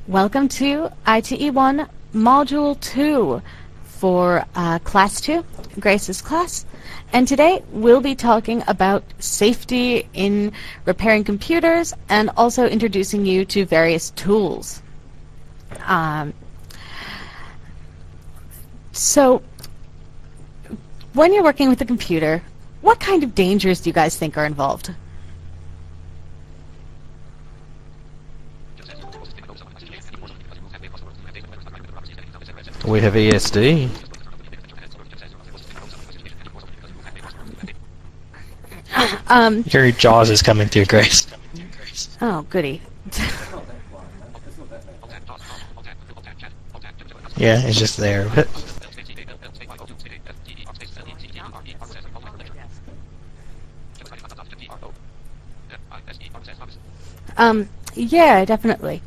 Welcome to ITE1 Module 2 for Class 2, Grace's class. And today we'll be talking about safety in repairing computers and also introducing you to various tools. So, when you're working with a computer, what kind of dangers do you guys think are involved? We have ESD. Your JAWS is coming through, Grace. Oh, goody. Yeah, it's just there. Yeah, definitely.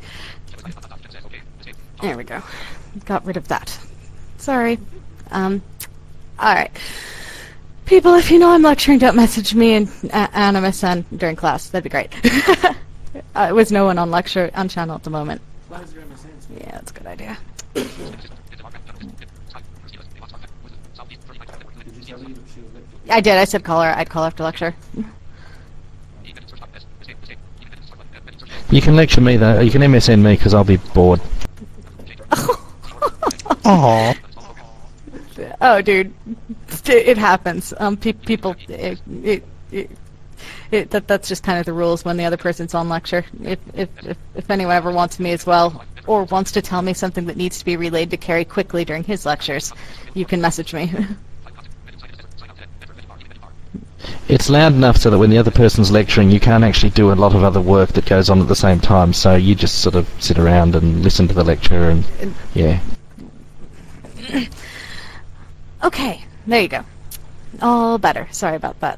There we go. Got rid of that. Sorry. Alright. People, if you know I'm lecturing, don't message me and MSN during class. That'd be great. With no one on channel at the moment. Yeah, that's a good idea. I did. I said call her. I'd call after lecture. You can lecture me though. You can MSN me because I'll be bored. Aww. Oh, dude, it happens. People, that's just kind of the rules when the other person's on lecture. If anyone ever wants me as well, or wants to tell me something that needs to be relayed to Carrie quickly during his lectures, you can message me. It's loud enough so that when the other person's lecturing, you can't actually do a lot of other work that goes on at the same time. So you just sort of sit around and listen to the lecture, and yeah. Okay, there you go. All better. Sorry about that.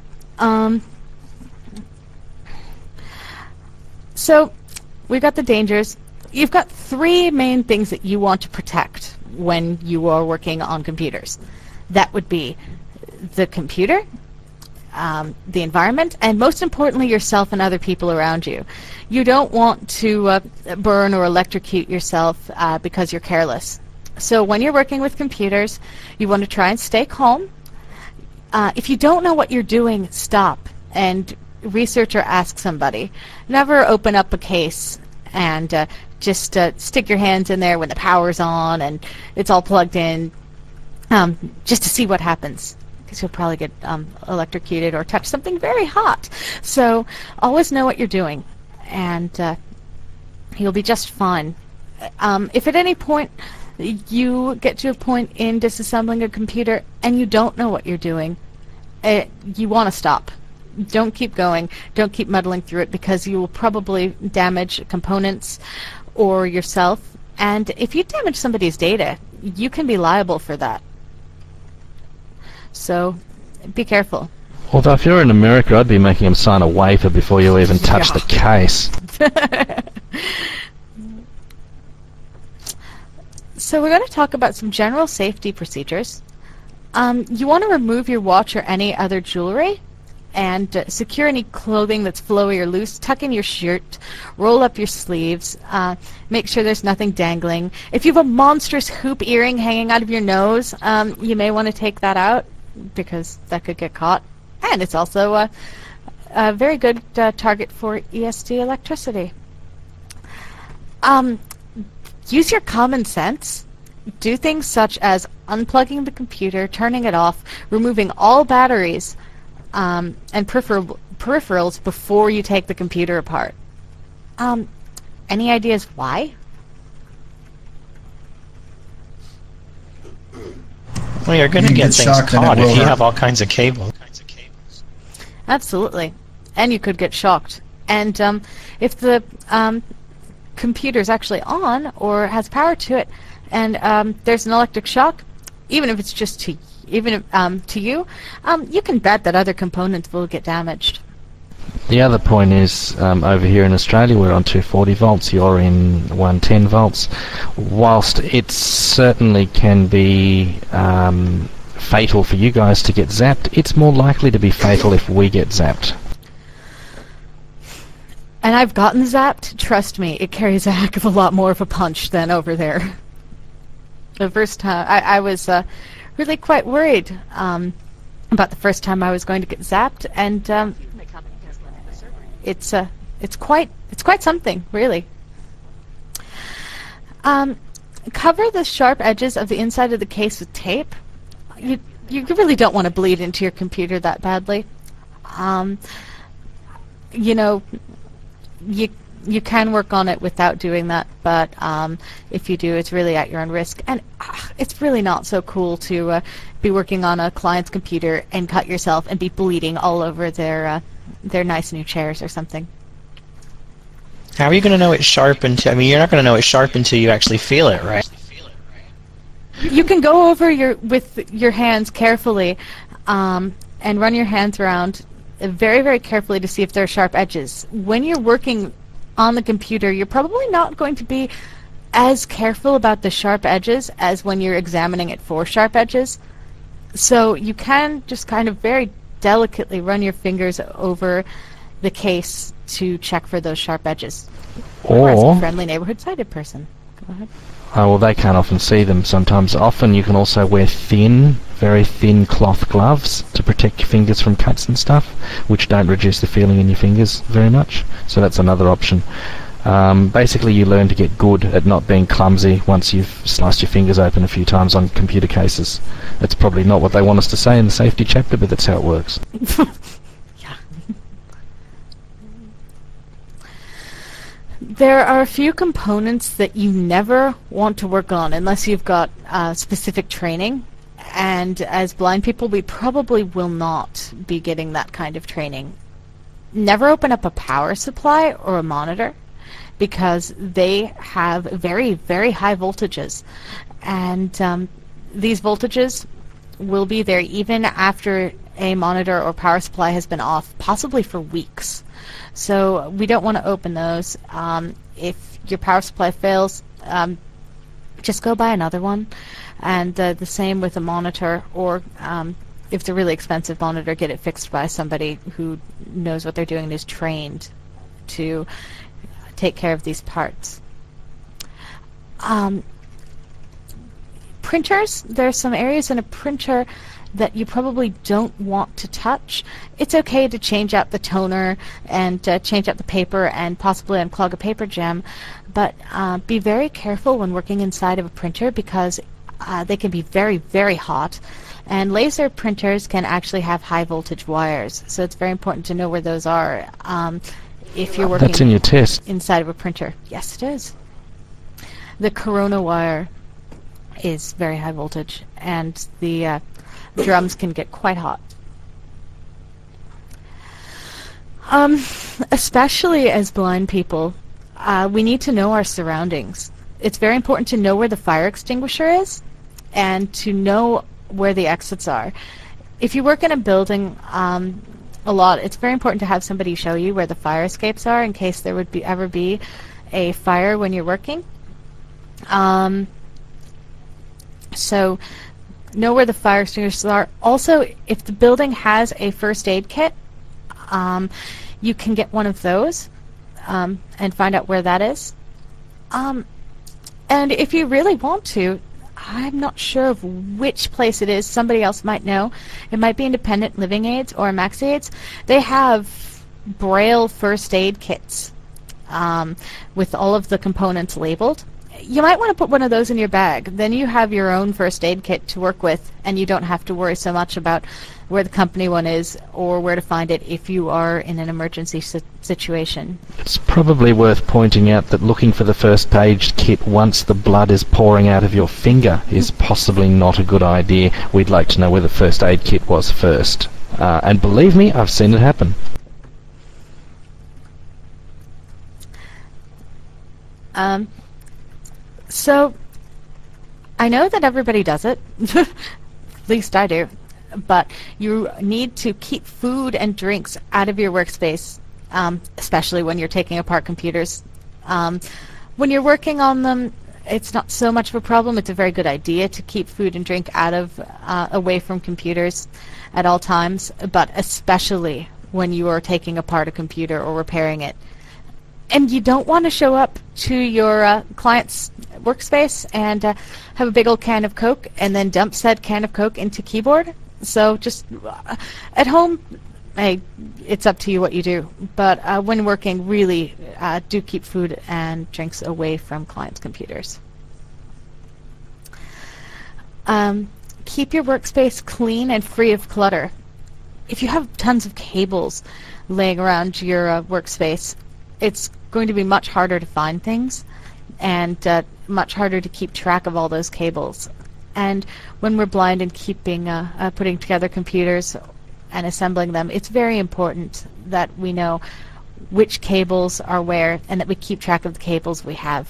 So, we've got the dangers. You've got three main things that you want to protect when you are working on computers. That would be the computer, the environment, and most importantly, yourself and other people around you. You don't want to burn or electrocute yourself because you're careless. So when you're working with computers, you want to try and stay calm. If you don't know what you're doing, stop and research or ask somebody. Never open up a case and just stick your hands in there when the power's on and it's all plugged in, just to see what happens, because you'll probably get electrocuted or touch something very hot. So always know what you're doing, and you'll be just fine. If at any point you get to a point in disassembling a computer and you don't know what you're doing, you want to stop. Don't keep going. Don't keep muddling through it, because you will probably damage components or yourself. And if you damage somebody's data, you can be liable for that. So be careful. Although if you're in America, I'd be making them sign a waiver before you even touch the case. So we're going to talk about some general safety procedures. You want to remove your watch or any other jewelry, and secure any clothing that's flowy or loose. Tuck in your shirt, roll up your sleeves, make sure there's nothing dangling. If you have a monstrous hoop earring hanging out of your nose, you may want to take that out, because that could get caught. And it's also a very good target for ESD electricity. Use your common sense. Do things such as unplugging the computer, turning it off, removing all batteries and peripherals before you take the computer apart. Any ideas why? Well, you're going to get things caught if you have all kinds of cables. Absolutely. And you could get shocked. And if the computer's actually on or has power to it, and there's an electric shock, even if it's just to you, you can bet that other components will get damaged. The other point is, over here in Australia, we're on 240 volts. You're in 110 volts. Whilst it certainly can be fatal for you guys to get zapped, it's more likely to be fatal if we get zapped. And I've gotten zapped. Trust me, it carries a heck of a lot more of a punch than over there. The first time, I was really quite worried about the first time I was going to get zapped, and it's quite something, really. Cover the sharp edges of the inside of the case with tape. You really don't want to bleed into your computer that badly. You know, you can work on it without doing that, but if you do, it's really at your own risk. And it's really not so cool to be working on a client's computer and cut yourself and be bleeding all over their nice new chairs or something. How are you going to know it's sharp until... I mean, you're not going to know it's sharp until you actually feel it, right? You can go over with your hands carefully and run your hands around very, very carefully to see if there are sharp edges. When you're working on the computer, you're probably not going to be as careful about the sharp edges as when you're examining it for sharp edges. So you can just kind of very delicately run your fingers over the case to check for those sharp edges. Or as a friendly neighborhood sighted person. Go ahead. Well, they can't often see them sometimes. Often you can also wear very thin cloth gloves to protect your fingers from cuts and stuff, which don't reduce the feeling in your fingers very much. So that's another option. Basically, you learn to get good at not being clumsy once you've sliced your fingers open a few times on computer cases. That's probably not what they want us to say in the safety chapter, but that's how it works. There are a few components that you never want to work on unless you've got specific training, and as blind people we probably will not be getting that kind of training. Never open up a power supply or a monitor because they have very, very high voltages, and these voltages will be there even after a monitor or power supply has been off, possibly for weeks. So we don't want to open those. If your power supply fails, just go buy another one. And the same with a monitor, or if it's a really expensive monitor, get it fixed by somebody who knows what they're doing and is trained to take care of these parts. Printers, there are some areas in a printer that you probably don't want to touch. It's okay to change out the toner and change out the paper and possibly unclog a paper gem, but be very careful when working inside of a printer because they can be very, very hot, and laser printers can actually have high voltage wires, so it's very important to know where those are if you're working. That's in your test. Inside of a printer. Yes, it is. The Corona wire is very high voltage, and the drums can get quite hot. Especially as blind people, we need to know our surroundings. It's very important to know where the fire extinguisher is and to know where the exits are. If you work in a building a lot, it's very important to have somebody show you where the fire escapes are in case there would ever be a fire when you're working. So know where the fire extinguishers are. Also, if the building has a first aid kit, you can get one of those and find out where that is. And if you really want to, I'm not sure of which place it is. Somebody else might know. It might be Independent Living Aids or Maxi Aids. They have Braille first aid kits with all of the components labeled. You might want to put one of those in your bag. Then you have your own first aid kit to work with, and you don't have to worry so much about where the company one is or where to find it if you are in an emergency situation. It's probably worth pointing out that looking for the first aid kit once the blood is pouring out of your finger is possibly not a good idea. We'd like to know where the first aid kit was first. And believe me, I've seen it happen. So, I know that everybody does it, at least I do, but you need to keep food and drinks out of your workspace, especially when you're taking apart computers. When you're working on them, it's not so much of a problem. It's a very good idea to keep food and drink away from computers at all times, but especially when you are taking apart a computer or repairing it. And you don't want to show up to your client's workspace and have a big old can of Coke and then dump said can of Coke into keyboard. So just at home, hey, it's up to you what you do. But when working, really do keep food and drinks away from clients' computers. Keep your workspace clean and free of clutter. If you have tons of cables laying around your workspace, it's going to be much harder to find things and much harder to keep track of all those cables. And when we're blind and putting together computers and assembling them, it's very important that we know which cables are where and that we keep track of the cables we have.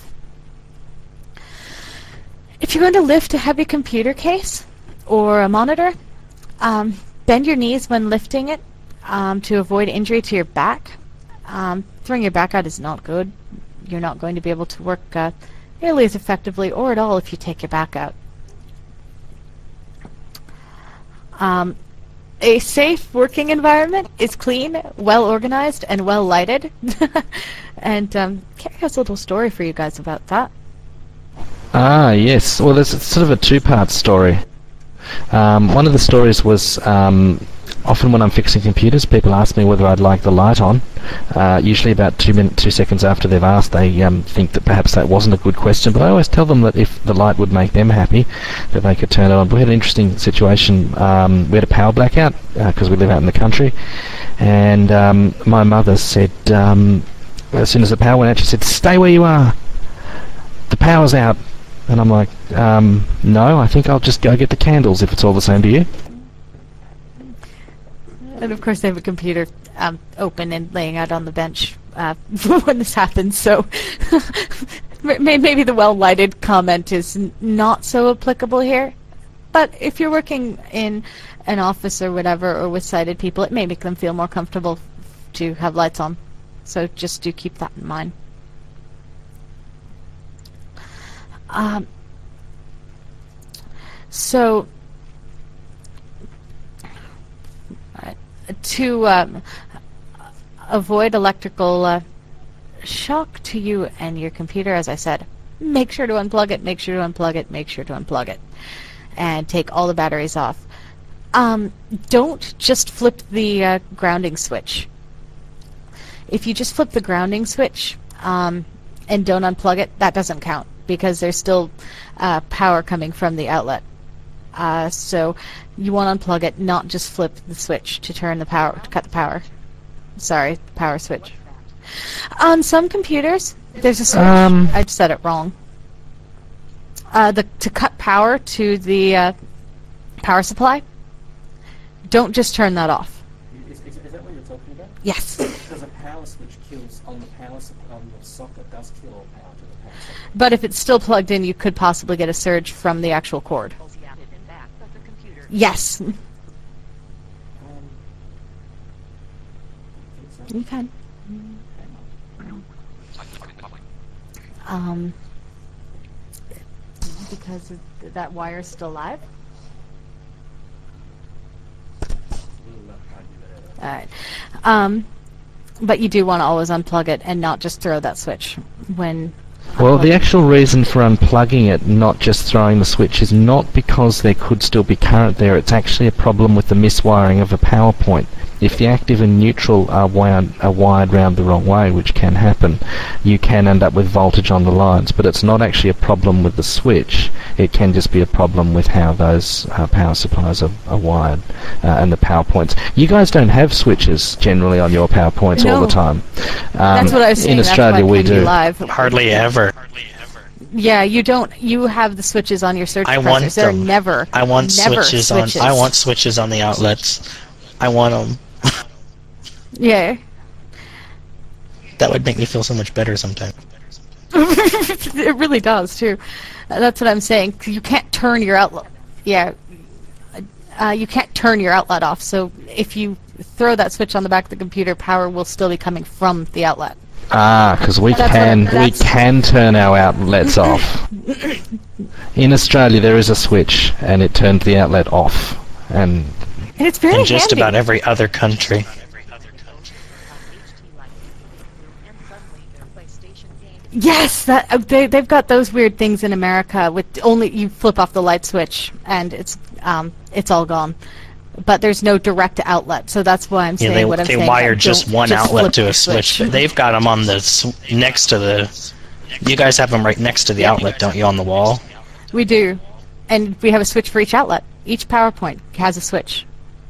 If you're going to lift a heavy computer case or a monitor, bend your knees when lifting it to avoid injury to your back. Throwing your back out is not good. You're not going to be able to work nearly as effectively or at all if you take your back out. A safe working environment is clean, well organized, and well lighted. And Carrie has a little story for you guys about that. Ah, yes. Well, there's sort of a two-part story. One of the stories was often when I'm fixing computers, people ask me whether I'd like the light on. Usually about 2 seconds after they've asked, they think that perhaps that wasn't a good question, but I always tell them that if the light would make them happy, that they could turn it on. We had an interesting situation. We had a power blackout because we live out in the country, and my mother said, as soon as the power went out, she said, "Stay where you are. The power's out." And I'm like, no, I think I'll just go get the candles if it's all the same to you. And of course, they have a computer open and laying out on the bench when this happens. So maybe the well-lighted comment is not so applicable here. But if you're working in an office or whatever, or with sighted people, it may make them feel more comfortable to have lights on. So just do keep that in mind. So to avoid electrical shock to you and your computer, as I said, make sure to unplug it, make sure to unplug it, make sure to unplug it, and take all the batteries off. Don't just flip the grounding switch. If you just flip the grounding switch and don't unplug it, that doesn't count, because there's still power coming from the outlet. So you want to unplug it, not just flip the switch to turn the power, to cut the power. Sorry, power switch. On some computers, there's a switch. I said it wrong. To cut power to the power supply, don't just turn that off. Is that what you're talking about? Yes. Because a power switch kills on the power supply, on the socket does kill all power to the power socket. But if it's still plugged in, you could possibly get a surge from the actual cord. Yes. You can. Because that wire's still live. Alright. But you do want to always unplug it and not just throw that switch when... Well, the actual reason for unplugging it, not just throwing the switch, is not because there could still be current there. It's actually a problem with the miswiring of a power point. If the active and neutral are wired round the wrong way, which can happen, you can end up with voltage on the lines. But it's not actually a problem with the switch. It can just be a problem with how those power supplies are wired and the power points. You guys don't have switches generally on your power points all the time. That's what I was saying. In Australia, we do. Hardly ever. Yeah, you don't. You have the switches on your circuit compressors. They're never. I want never switches on. I want switches on the outlets. I want them. Yeah. That would make me feel so much better sometimes. It really does too. That's what I'm saying. You can't turn your outlet. Yeah. You can't turn your outlet off. So if you throw that switch on the back of the computer, power will still be coming from the outlet. Ah, because we can turn our outlets off. In Australia, there is a switch, and it turns the outlet off, and it's very in just handy. about every other country. Yes, they've got those weird things in America with only you flip off the light switch and it's all gone. But there's no direct outlet, so that's why I'm saying what I'm saying. They wire just one outlet to a switch. switch. But they've got them on the next to the. You guys have them right next to the outlet, don't you, on the wall? We do, and we have a switch for each outlet. Each PowerPoint has a switch.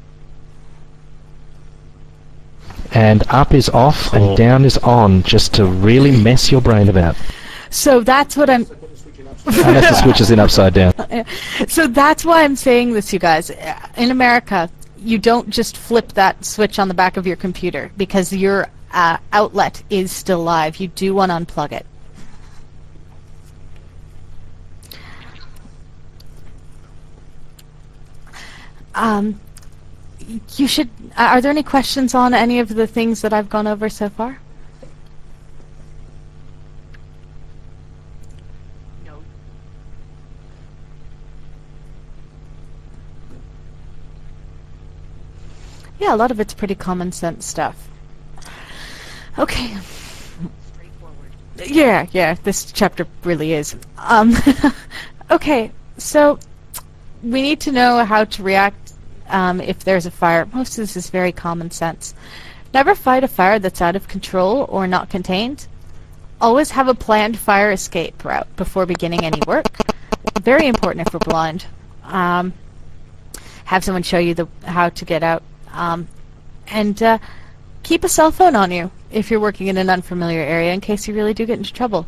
And up is off Cool. and down is on, just to really mess your brain about. So that's what I'm. Unless the switch is in upside down. So that's why I'm saying this, you guys. In America, you don't just flip that switch on the back of your computer because your outlet is still live. You do want to unplug it. You should. Are there any questions on any of the things that I've gone over so far? Yeah, a lot of it's pretty common sense stuff. Okay. Yeah, this chapter really is. Okay, so we need to know how to react if there's a fire. Most of this is very common sense. Never fight a fire that's out of control or not contained. Always have a planned fire escape route before beginning any work. Very important if we're blind. Have someone show you how to get out. And keep a cell phone on you if you're working in an unfamiliar area in case you really do get into trouble.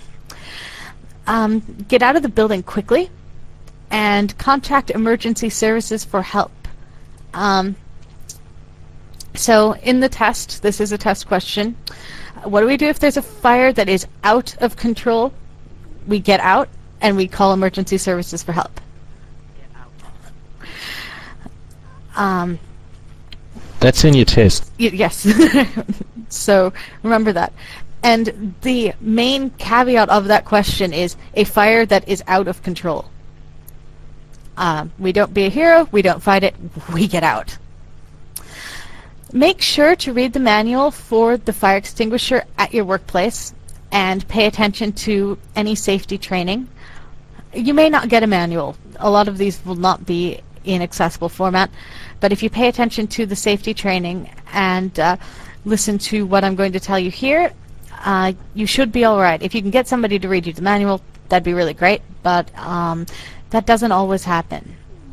Get out of the building quickly and contact emergency services for help. So in the test, this is a test question. What do we do if there's a fire that is out of control? We get out and we call emergency services for help. That's in your test. Yes. So remember that. And the main caveat of that question is a fire that is out of control. We don't be a hero, we don't fight it, we get out. Make sure to read the manual for the fire extinguisher at your workplace and pay attention to any safety training. You may not get a manual. A lot of these will not be in accessible format, but if you pay attention to the safety training and listen to what I'm going to tell you here, you should be all right. If you can get somebody to read you the manual, that'd be really great, but that doesn't always happen.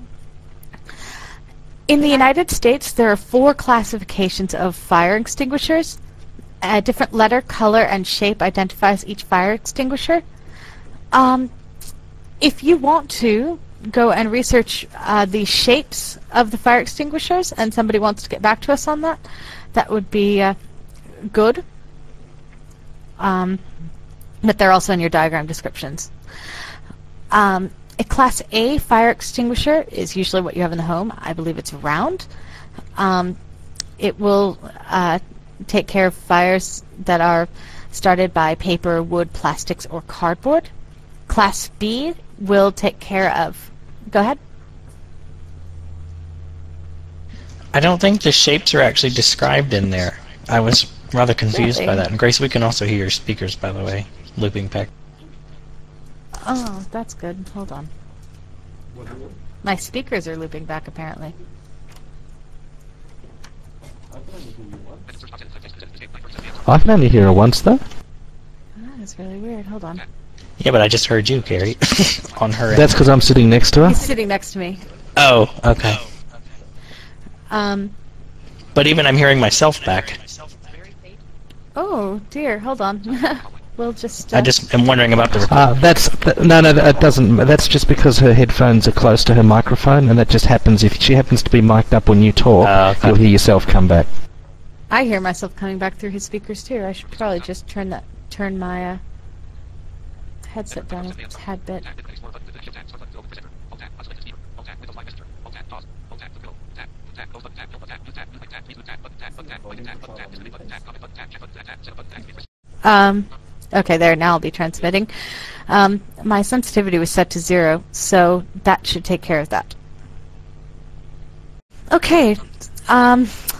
In the United States, there are 4 classifications of fire extinguishers. A different letter, color, and shape identifies each fire extinguisher. If you want to go and research the shapes of the fire extinguishers and somebody wants to get back to us on that, that would be good. But they're also in your diagram descriptions. A Class A fire extinguisher is usually what you have in the home. I believe it's round. It will take care of fires that are started by paper, wood, plastics, or cardboard. Class B will take care of... Go ahead. I don't think the shapes are actually described in there. I was rather confused by that. And Grace, we can also hear your speakers, by the way, looping back. Oh, that's good. Hold on. My speakers are looping back, apparently. I can only hear her once, though. That's really weird. Hold on. Yeah, but I just heard you, Carrie, on her end. That's because I'm sitting next to her. He's sitting next to me. Oh, okay. Um. But even I'm hearing myself back. Oh dear. Hold on. We'll just. I just am wondering about the... No, that doesn't. That's just because her headphones are close to her microphone, and that just happens if she happens to be mic'd up when you talk. Okay. You'll hear yourself come back. I hear myself coming back through his speakers too. I should probably just turn my headset down a tad bit. Okay, there, now I'll be transmitting. My sensitivity was set to 0, so that should take care of that. Okay,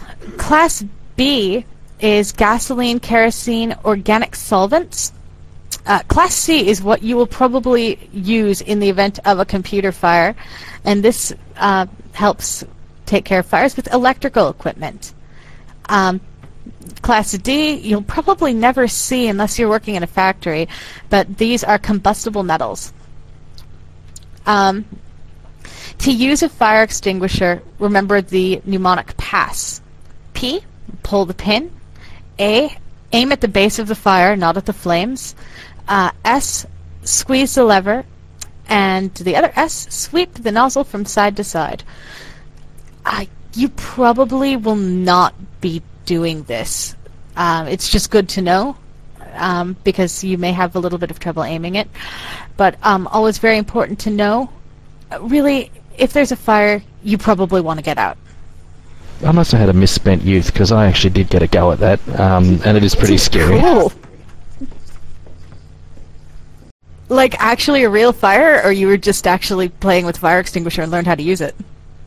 Class B is gasoline, kerosene, organic solvents. Class C is what you will probably use in the event of a computer fire, and this helps take care of fires with electrical equipment. Class D, you'll probably never see unless you're working in a factory, but these are combustible metals. To use a fire extinguisher, remember the mnemonic PASS. P, pull the pin. A, aim at the base of the fire, not at the flames. S, squeeze the lever. And the other S, sweep the nozzle from side to side. You probably will not be doing this. It's just good to know, because you may have a little bit of trouble aiming it. But always very important to know, really, if there's a fire, you probably want to get out. I must have had a misspent youth, because I actually did get a go at that, and it is pretty scary. Cool. Like actually a real fire, or you were just actually playing with fire extinguisher and learned how to use it?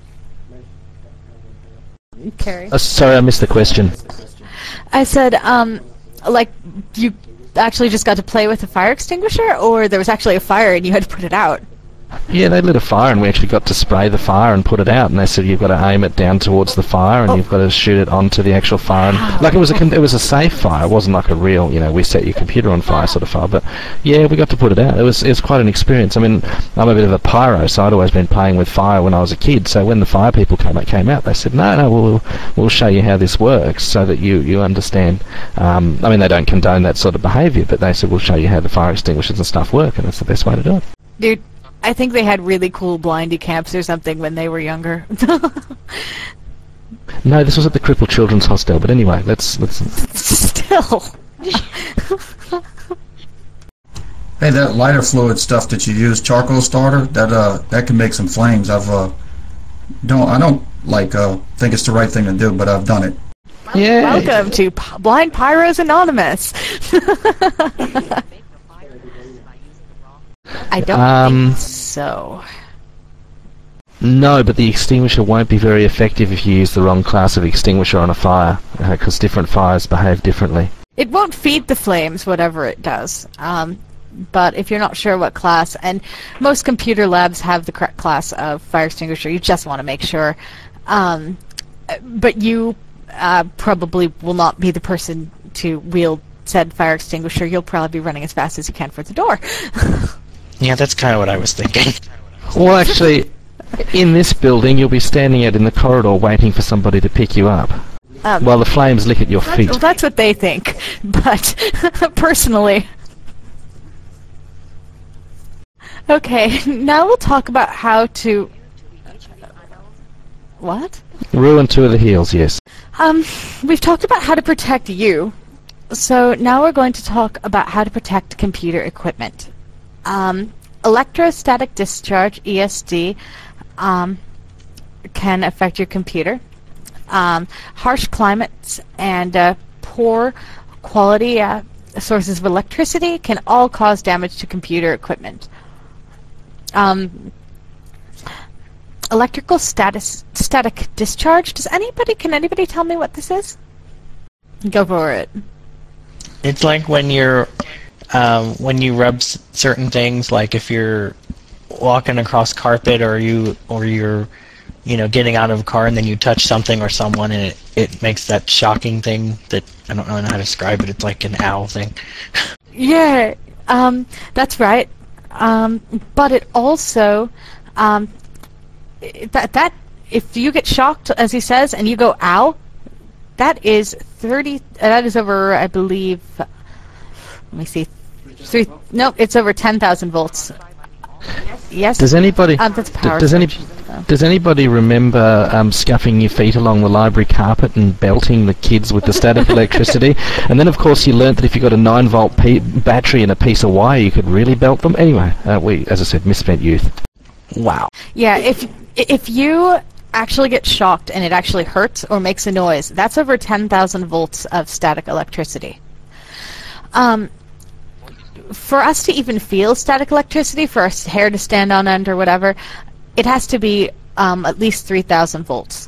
Carrie? Sorry, I missed the question. I said, like, you actually just got to play with a fire extinguisher, or there was actually a fire and you had to put it out? Yeah, they lit a fire and we actually got to spray the fire and put it out, and they said you've got to aim it down towards the fire and you've got to shoot it onto the actual fire. And, like, it was a safe fire. It wasn't like a real, we set your computer on fire sort of fire. But yeah, we got to put it out. It was quite an experience. I mean, I'm a bit of a pyro, so I'd always been playing with fire when I was a kid. So when the fire people came out, they said, no, we'll show you how this works so that you understand. I mean, they don't condone that sort of behaviour, but they said we'll show you how the fire extinguishers and stuff work, and that's the best way to do it. Dude, I think they had really cool blindy camps or something when they were younger. No, this was at the Crippled Children's Hostel, but anyway, let's... Still. Hey, that lighter fluid stuff that you use, charcoal starter, that can make some flames. I don't think it's the right thing to do, but I've done it. Yeah. Welcome to Blind Pyros Anonymous. I don't think so. No, but the extinguisher won't be very effective if you use the wrong class of extinguisher on a fire, because different fires behave differently. It won't feed the flames, whatever it does. But if you're not sure what class, and most computer labs have the correct class of fire extinguisher, you just want to make sure. But you probably will not be the person to wield said fire extinguisher. You'll probably be running as fast as you can for the door. Yeah, that's kind of what I was thinking. Well, actually, in this building, you'll be standing out in the corridor waiting for somebody to pick you up, while the flames lick at your feet. Well, that's what they think, but personally... Okay, now we'll talk about how to... What? Ruin 2 of the heels, yes. We've talked about how to protect you, so now we're going to talk about how to protect computer equipment. Electrostatic discharge, ESD, can affect your computer. Harsh climates and poor quality sources of electricity can all cause damage to computer equipment. Electrical static discharge. Can anybody tell me what this is? Go for it. It's like when when you rub certain things, like if you're walking across carpet, or you're getting out of a car and then you touch something or someone and it makes that shocking thing that I don't know how to describe it. It's like an owl thing. Yeah, that's right. But it also that if you get shocked, as he says, and you go ow, that is over, I believe. Let me see. No, it's over 10,000 volts. Yes. Does anybody? That's power. Does anybody remember scuffing your feet along the library carpet and belting the kids with the static electricity? And then, of course, you learnt that if you got a 9-volt battery and a piece of wire, you could really belt them. Anyway, we, as I said, misspent youth. Wow. Yeah, if you actually get shocked and it actually hurts or makes a noise, that's over 10,000 volts of static electricity. For us to even feel static electricity, for our hair to stand on end or whatever, it has to be at least 3,000 volts.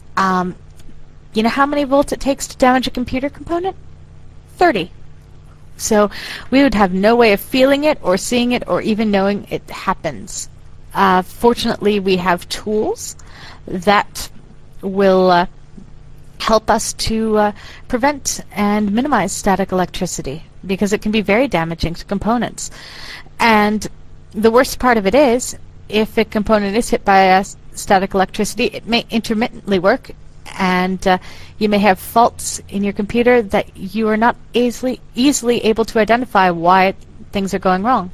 You know how many volts it takes to damage a computer component? 30. So we would have no way of feeling it or seeing it or even knowing it happens. Fortunately, we have tools that will help us to prevent and minimize static electricity, because it can be very damaging to components. And the worst part of it is, if a component is hit by static electricity, it may intermittently work, and you may have faults in your computer that you are not easily able to identify why things are going wrong.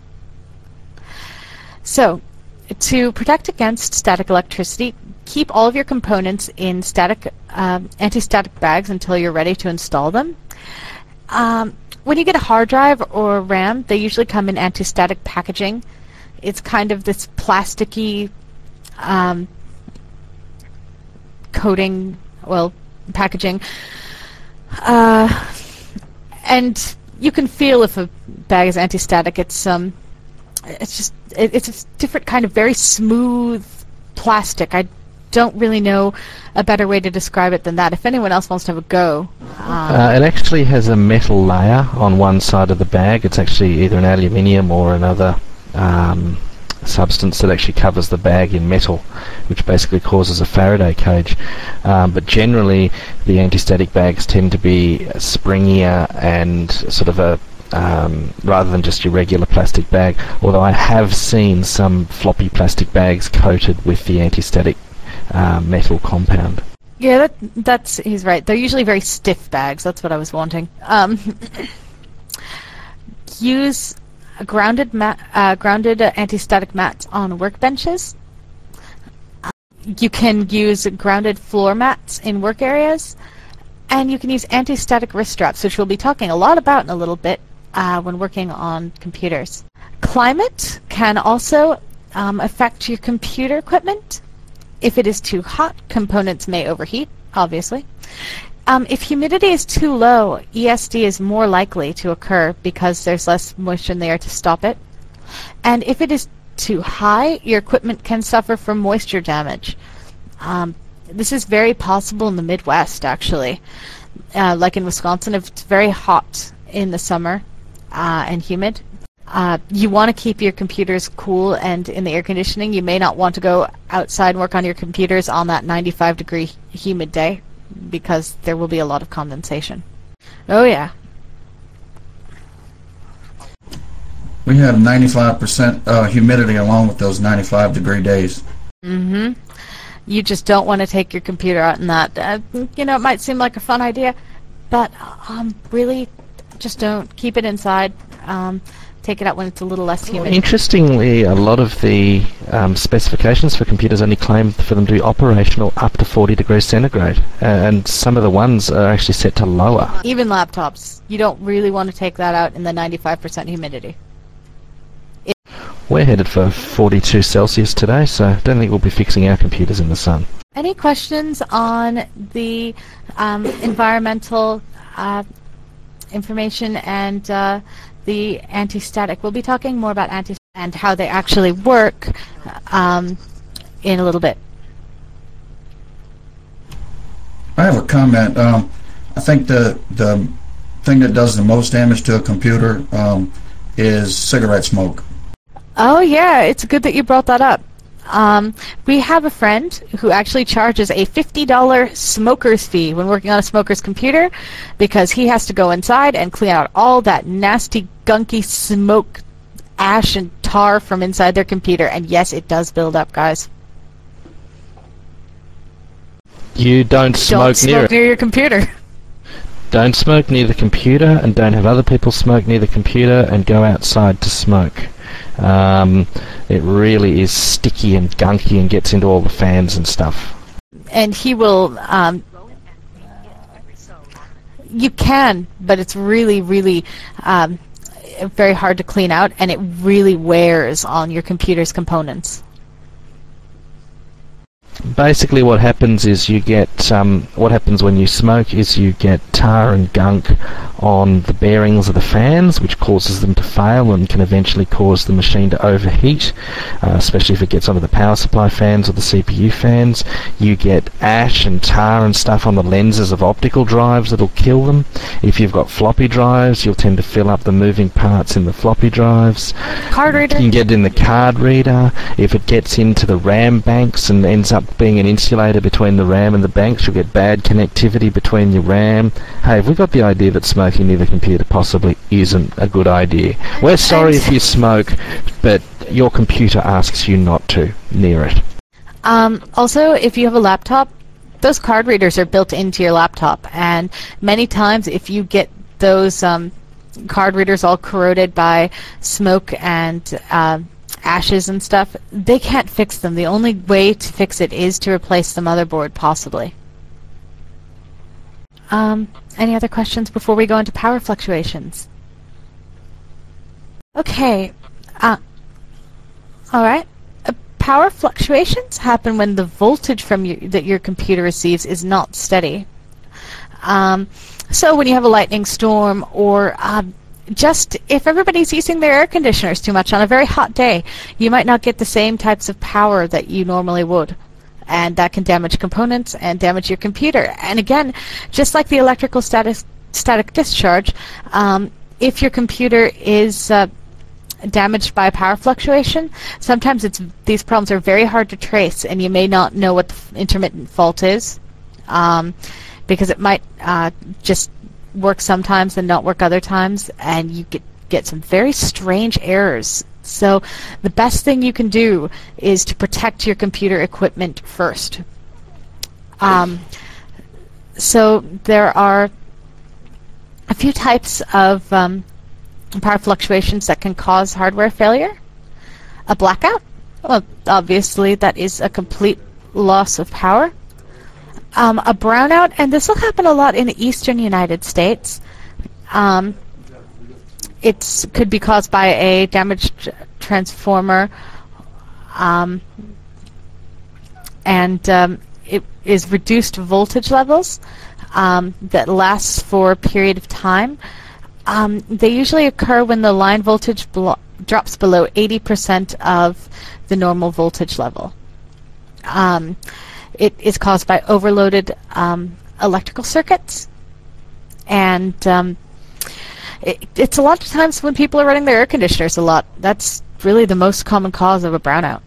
So, to protect against static electricity, keep all of your components in anti-static bags until you're ready to install them. When you get a hard drive or RAM, they usually come in anti-static packaging. It's kind of this plasticky packaging. And you can feel if a bag is anti-static. It's a different kind of very smooth plastic. I don't really know a better way to describe it than that. If anyone else wants to have a go. It actually has a metal layer on one side of the bag. It's actually either an aluminium or another substance that actually covers the bag in metal, which basically causes a Faraday cage. But generally, the anti-static bags tend to be springier and sort of a rather than just your regular plastic bag, although I have seen some floppy plastic bags coated with the anti-static metal compound. Yeah, he's right. They're usually very stiff bags. That's what I was wanting. Use grounded anti-static mats on workbenches. You can use grounded floor mats in work areas, and you can use anti-static wrist straps, which we'll be talking a lot about in a little bit when working on computers. Climate can also affect your computer equipment. If it is too hot, components may overheat, obviously. If humidity is too low, ESD is more likely to occur because there's less moisture in the air to stop it. And if it is too high, your equipment can suffer from moisture damage. This is very possible in the Midwest, actually. Like in Wisconsin, if it's very hot in the summer and humid, you want to keep your computers cool and in the air conditioning. You may not want to go outside and work on your computers on that 95-degree humid day, because there will be a lot of condensation. Oh yeah. We have 95% humidity along with those 95-degree days. Mm-hmm. You just don't want to take your computer out in that. It might seem like a fun idea, but really, just don't. Keep it inside. Take it out when it's a little less humid. Interestingly, a lot of the specifications for computers only claim for them to be operational up to 40 degrees centigrade, and some of the ones are actually set to lower. Even laptops. You don't really want to take that out in the 95% humidity. We're headed for 42 Celsius today, so I don't think we'll be fixing our computers in the sun. Any questions on the environmental information and the anti-static? We'll be talking more about anti-static and how they actually work in a little bit. I have a comment. I think the thing that does the most damage to a computer is cigarette smoke. Oh yeah, it's good that you brought that up. We have a friend who actually charges a $50 smoker's fee when working on a smoker's computer, because he has to go inside and clean out all that nasty, gunky smoke, ash, and tar from inside their computer. And yes, it does build up, guys. You don't smoke near your computer. Don't smoke near the computer, and don't have other people smoke near the computer, and go outside to smoke. It really is sticky and gunky and gets into all the fans and stuff. And he will, you can, but it's really, really very hard to clean out, and it really wears on your computer's components. Basically, what happens is you get what happens when you smoke is you get tar and gunk on the bearings of the fans, which causes them to fail and can eventually cause the machine to overheat, especially if it gets onto the power supply fans or the CPU fans. You get ash and tar and stuff on the lenses of optical drives that'll kill them. If you've got floppy drives, you'll tend to fill up the moving parts in the floppy drives. Card reader. You can get it in the card reader. If it gets into the RAM banks and ends up being an insulator between the RAM and the banks, you'll get bad connectivity between your RAM. Hey, have we got the idea that smoking near the computer possibly isn't a good idea? We're sorry if you smoke, but your computer asks you not to near it. Also, if you have a laptop, those card readers are built into your laptop, and many times if you get those card readers all corroded by smoke and ashes and stuff, they can't fix them. The only way to fix it is to replace the motherboard, possibly. Any other questions before we go into power fluctuations? Okay. Alright. Power fluctuations happen when the voltage that your computer receives is not steady. So when you have a lightning storm, or just if everybody's using their air conditioners too much on a very hot day, you might not get the same types of power that you normally would. And that can damage components and damage your computer. And again, just like the electrical static discharge, if your computer is damaged by a power fluctuation, sometimes these problems are very hard to trace, and you may not know what the intermittent fault is, because it might just work sometimes and not work other times, and you get some very strange errors. So the best thing you can do is to protect your computer equipment first. So there are a few types of power fluctuations that can cause hardware failure. A blackout, well, obviously that is a complete loss of power. A brownout, and this will happen a lot in the eastern United States. It could be caused by a damaged transformer, and it is reduced voltage levels that lasts for a period of time. They usually occur when the line voltage drops below 80% of the normal voltage level. It is caused by overloaded electrical circuits, and it's a lot of times when people are running their air conditioners a lot. That's really the most common cause of a brownout.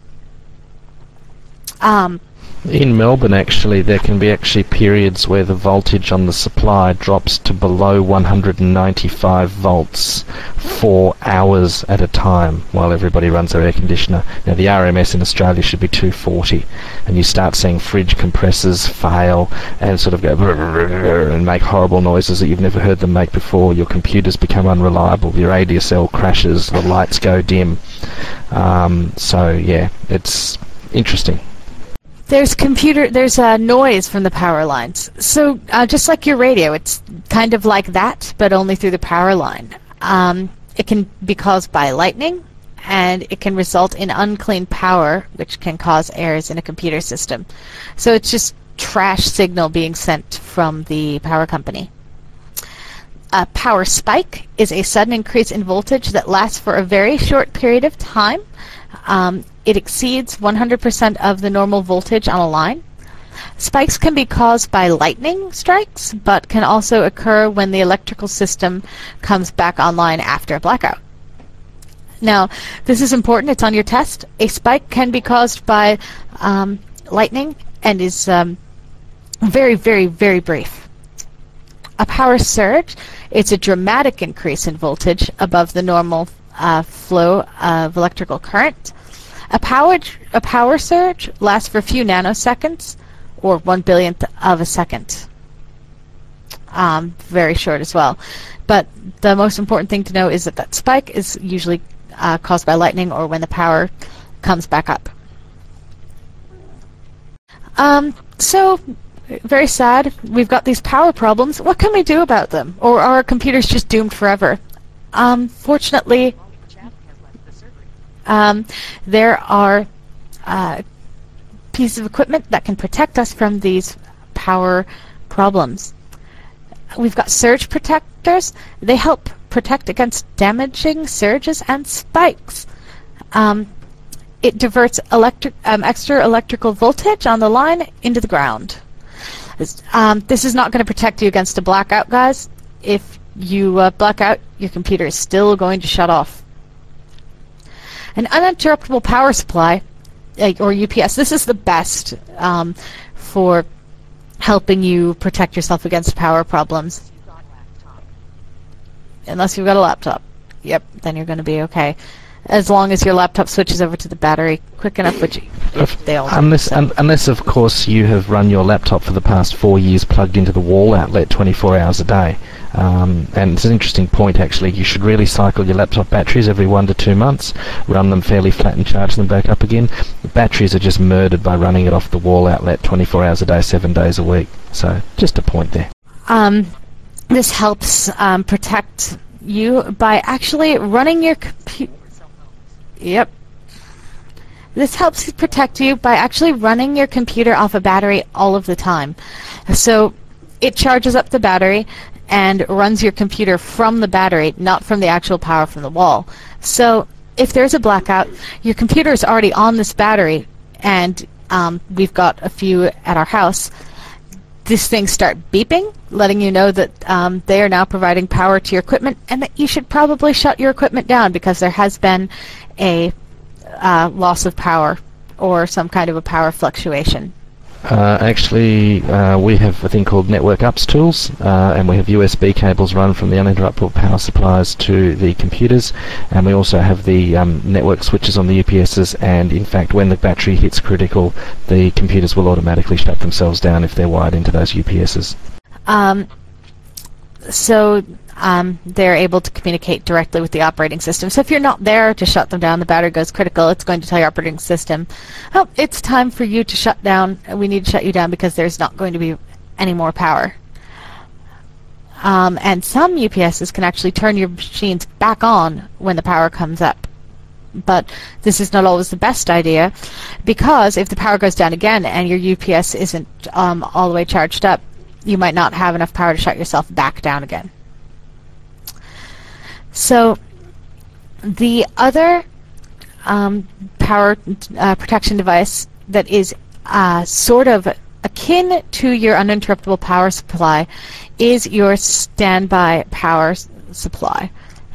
In Melbourne, actually, there can be periods where the voltage on the supply drops to below 195 volts for hours at a time while everybody runs their air conditioner. Now, the RMS in Australia should be 240, and you start seeing fridge compressors fail and sort of go and make horrible noises that you've never heard them make before. Your computers become unreliable, your ADSL crashes, the lights go dim. So, yeah, it's interesting. There's noise from the power lines. So just like your radio, it's kind of like that, but only through the power line. It can be caused by lightning, and it can result in unclean power, which can cause errors in a computer system. So it's just trash signal being sent from the power company. A power spike is a sudden increase in voltage that lasts for a very short period of time. It exceeds 100% of the normal voltage on a line. Spikes can be caused by lightning strikes, but can also occur when the electrical system comes back online after a blackout. Now, this is important. It's on your test. A spike can be caused by lightning and is very, very, very brief. A power surge, it's a dramatic increase in voltage above the normal flow of electrical current. A power surge lasts for a few nanoseconds, or 1/1000th of a second. Very short as well. But the most important thing to know is that spike is usually caused by lightning or when the power comes back up. So, very sad. We've got these power problems. What can we do about them? Or are our computers just doomed forever? Fortunately, there are pieces of equipment that can protect us from these power problems. We've got surge protectors. They help protect against damaging surges and spikes. It diverts extra electrical voltage on the line into the ground. This is not going to protect you against a blackout, guys. If you black out, your computer is still going to shut off. An uninterruptible power supply, or UPS, this is the best for helping you protect yourself against power problems. Unless you've got a laptop. Yep, then you're going to be okay. As long as your laptop switches over to the battery quick enough, which they all do. Unless, of course, you have run your laptop for the past 4 years plugged into the wall outlet 24 hours a day. And it's an interesting point, actually. You should really cycle your laptop batteries every 1 to 2 months, run them fairly flat and charge them back up again. The batteries are just murdered by running it off the wall outlet 24 hours a day, 7 days a week. So, just a point there. This helps protect you by actually running your computer. Yep. This helps protect you by actually running your computer off a battery all of the time. So it charges up the battery and runs your computer from the battery, not from the actual power from the wall. So if there's a blackout, your computer is already on this battery, and we've got a few at our house. These things start beeping, letting you know that they are now providing power to your equipment, and that you should probably shut your equipment down because there has been a loss of power or some kind of a power fluctuation. Actually, we have a thing called Network Ups tools, and we have USB cables run from the uninterruptible power supplies to the computers, and we also have the network switches on the UPSs, and in fact when the battery hits critical, the computers will automatically shut themselves down if they're wired into those UPSs. So they're able to communicate directly with the operating system. So if you're not there to shut them down, the battery goes critical, it's going to tell your operating system, oh, it's time for you to shut down. We need to shut you down because there's not going to be any more power. And some UPSs can actually turn your machines back on when the power comes up. But this is not always the best idea, because if the power goes down again and your UPS isn't all the way charged up, you might not have enough power to shut yourself back down again. So the other power protection device that is sort of akin to your uninterruptible power supply is your standby power supply.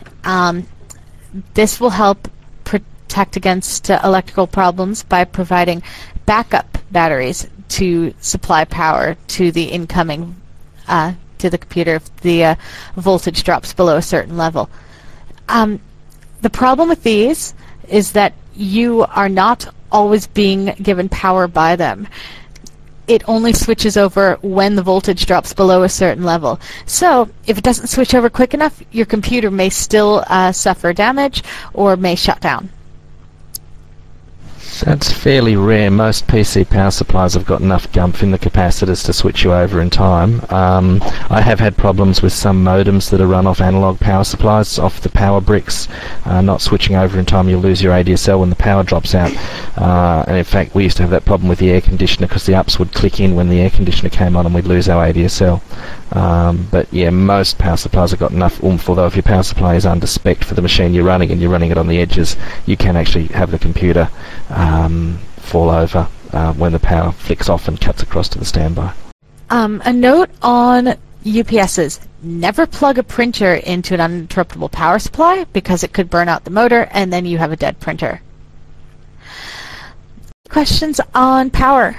This will help protect against electrical problems by providing backup batteries to supply power to the incoming to the computer if the voltage drops below a certain level. The problem with these is that you are not always being given power by them. It only switches over when the voltage drops below a certain level. So if it doesn't switch over quick enough, your computer may still suffer damage or may shut down. That's fairly rare. Most PC power supplies have got enough gumph in the capacitors to switch you over in time. I have had problems with some modems that are run off analog power supplies, off the power bricks, not switching over in time. You'll lose your ADSL when the power drops out. And in fact, we used to have that problem with the air conditioner because the ups would click in when the air conditioner came on and we'd lose our ADSL. But yeah, most power supplies have got enough oomph, although if your power supply is under spec for the machine you're running and you're running it on the edges, you can actually have the computer fall over when the power flicks off and cuts across to the standby. A note on UPSs: never plug a printer into an uninterruptible power supply because it could burn out the motor and then you have a dead printer. Questions on power?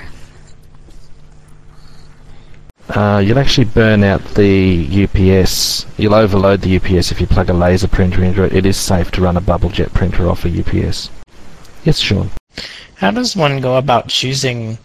You'll actually burn out the UPS. You'll overload the UPS if you plug a laser printer into it. It is safe to run a bubble jet printer off a UPS. Yes, Sean. How does one go about choosing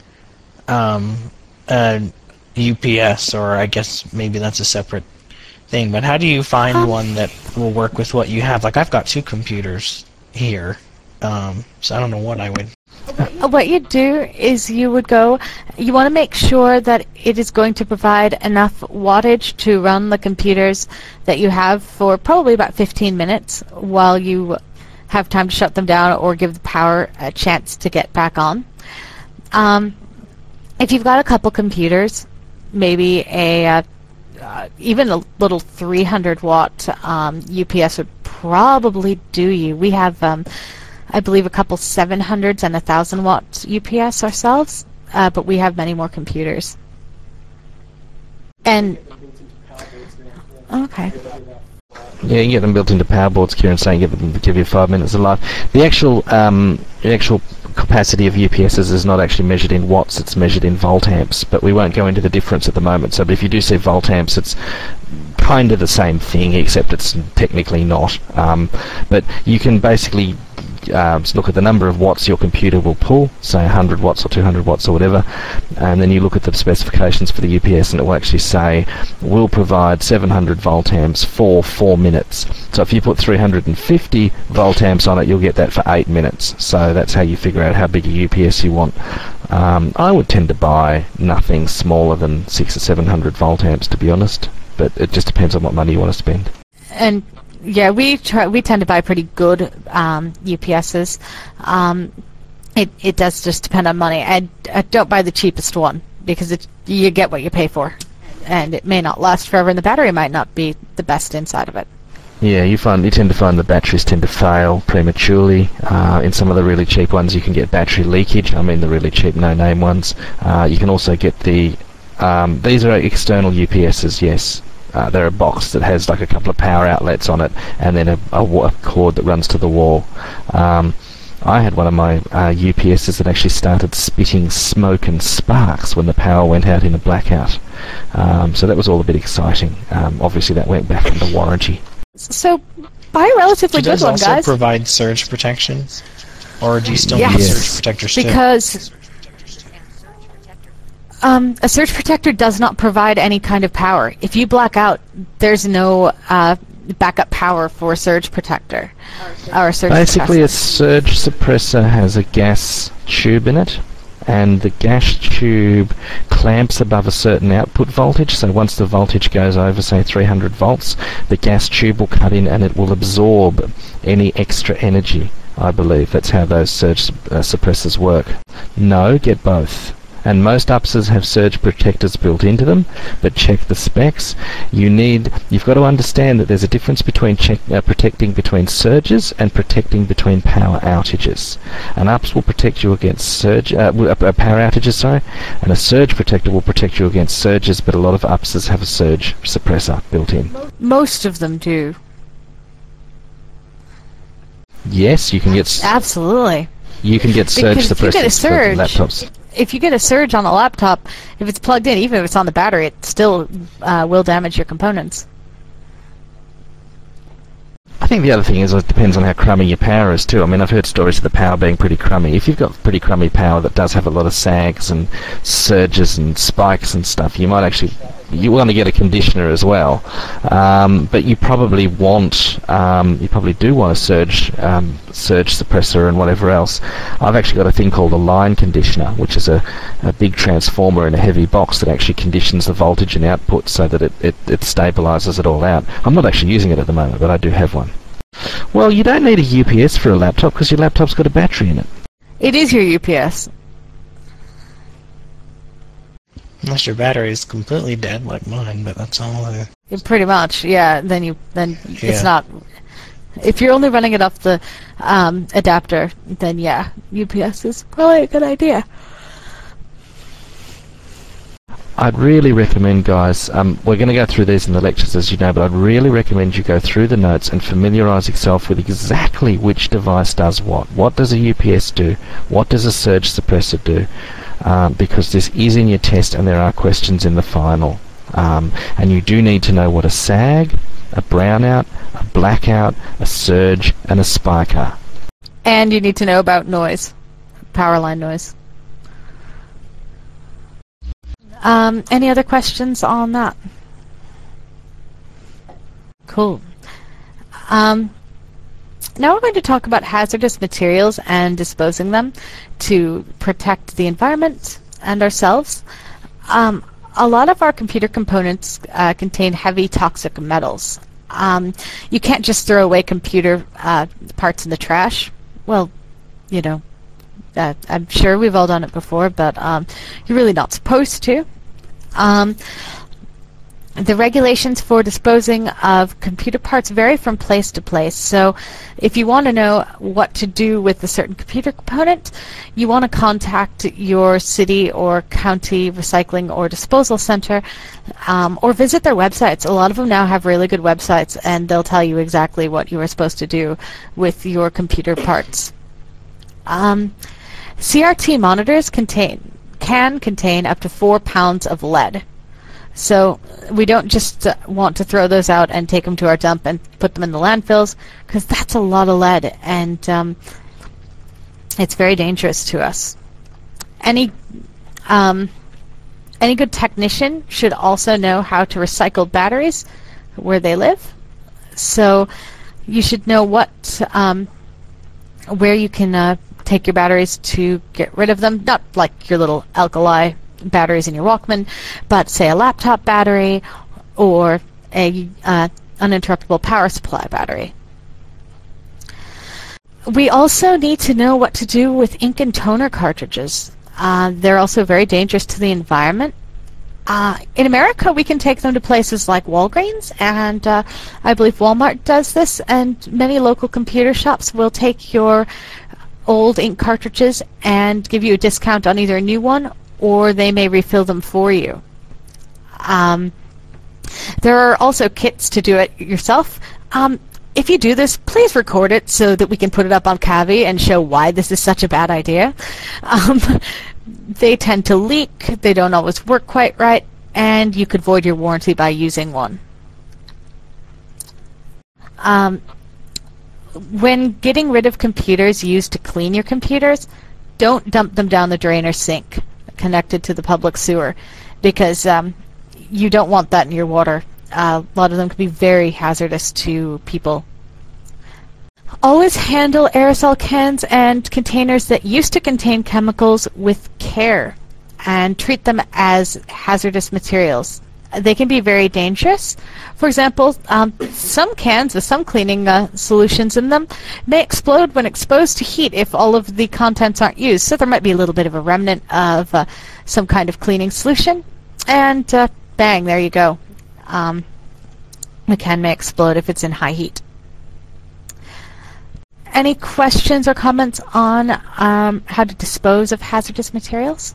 a UPS, or I guess maybe that's a separate thing, but how do you find one that will work with what you have? Like, I've got 2 computers here, so I don't know what I would... What you do is you want to make sure that it is going to provide enough wattage to run the computers that you have for probably about 15 minutes while you have time to shut them down or give the power a chance to get back on. If you've got a couple computers, maybe even a little 300 watt UPS would probably do you. We have, I believe, a couple 700s and 1,000 watt UPS ourselves, but we have many more computers. And okay. Yeah, you get them built into power boards, Kieran, saying give you 5 minutes of life. The actual capacity of UPSs is not actually measured in watts, it's measured in volt amps, but we won't go into the difference at the moment. So but if you do see volt amps, it's kind of the same thing, except it's technically not. But you can basically look at the number of watts your computer will pull, say 100 watts or 200 watts or whatever, and then you look at the specifications for the UPS and it will actually say will provide 700 volt amps for 4 minutes. So if you put 350 volt amps on it, you'll get that for 8 minutes. So that's how you figure out how big a UPS you want. I would tend to buy nothing smaller than 600 or 700 volt amps, to be honest, but it just depends on what money you want to spend. And yeah, we tend to buy pretty good UPSs. It does just depend on money. I don't buy the cheapest one because you get what you pay for, and it may not last forever, and the battery might not be the best inside of it. Yeah, you tend to find the batteries tend to fail prematurely. In some of the really cheap ones, you can get battery leakage. I mean, the really cheap no-name ones. You can also get the these are external UPSs, yes. They're a box that has like a couple of power outlets on it and then a cord that runs to the wall. I had one of my UPSs that actually started spitting smoke and sparks when the power went out in a blackout. So that was all a bit exciting. Obviously that went back into warranty. So buy a relatively good one, Does it guys. also provide surge protection? Or do you still Yes. need surge protectors too? Because a surge protector does not provide any kind of power. If you black out, there's no backup power for a surge protector or a surge Basically, suppressor. a surge suppressor has a gas tube in it, and the gas tube clamps above a certain output voltage. So once the voltage goes over, say 300 volts, the gas tube will cut in and it will absorb any extra energy. I believe that's how those surge suppressors work. No, get both. And most UPSs have surge protectors built into them, but check the specs. You've got to understand that there's a difference between protecting between surges and protecting between power outages. An UPS will protect you against power outages, and a surge protector will protect you against surges, but a lot of UPSs have a surge suppressor built in. Most of them do. Yes, you can get Absolutely. surge Because if you get a suppressors for surge, laptops. if you get a surge on a laptop, if it's plugged in, even if it's on the battery, it still will damage your components. I think the other thing is it depends on how crummy your power is too. I mean, I've heard stories of the power being pretty crummy. If you've got pretty crummy power that does have a lot of sags and surges and spikes and stuff, you want to get a conditioner as well. But you probably do want a surge suppressor and whatever else. I've actually got a thing called a line conditioner, which is a big transformer in a heavy box that actually conditions the voltage and output so that it stabilizes it all out. I'm not actually using it at the moment, but I do have one. Well, you don't need a UPS for a laptop because your laptop's got a battery in it. It is your UPS. Unless your battery is completely dead like mine, but that's all. Pretty much, yeah. Then it's Yeah. not. If you're only running it off the adapter, then yeah, UPS is probably a good idea. I'd really recommend, guys, we're going to go through these in the lectures, as you know, but I'd really recommend you go through the notes and familiarise yourself with exactly which device does what. What does a UPS do? What does a surge suppressor do? Because this is in your test and there are questions in the final. And you do need to know what a sag, a brownout, a blackout, a surge, and a spike are. And you need to know about noise, power line noise. Any other questions on that? Cool. Now we're going to talk about hazardous materials and disposing them to protect the environment and ourselves. A lot of our computer components contain heavy toxic metals. You can't just throw away computer parts in the trash. Well, I'm sure we've all done it before, but you're really not supposed to. The regulations for disposing of computer parts vary from place to place. So if you want to know what to do with a certain computer component, you want to contact your city or county recycling or disposal center, or visit their websites. A lot of them now have really good websites, and they'll tell you exactly what you are supposed to do with your computer parts. CRT monitors can contain up to 4 pounds of lead. So we don't just want to throw those out and take them to our dump and put them in the landfills, because that's a lot of lead, and it's very dangerous to us. Any good technician should also know how to recycle batteries where they live. So you should know where you can take your batteries to get rid of them. Not like your little alkali batteries in your Walkman, but say a laptop battery or a uninterruptible power supply battery. We also need to know what to do with ink and toner cartridges. They're also very dangerous to the environment. In America, we can take them to places like Walgreens, and I believe Walmart does this, and many local computer shops will take your old ink cartridges and give you a discount on either a new one, or they may refill them for you. There are also kits to do it yourself. If you do this, please record it so that we can put it up on Kavi and show why this is such a bad idea. They tend to leak, they don't always work quite right, and you could void your warranty by using one. When getting rid of computers used to clean your computers, don't dump them down the drain or sink connected to the public sewer, because you don't want that in your water. A lot of them can be very hazardous to people. Always handle aerosol cans and containers that used to contain chemicals with care, and treat them as hazardous materials. They can be very dangerous. For example, some cans with some cleaning solutions in them may explode when exposed to heat if all of the contents aren't used. So there might be a little bit of a remnant of some kind of cleaning solution, and bang, there you go. The can may explode if it's in high heat. Any questions or comments on how to dispose of hazardous materials?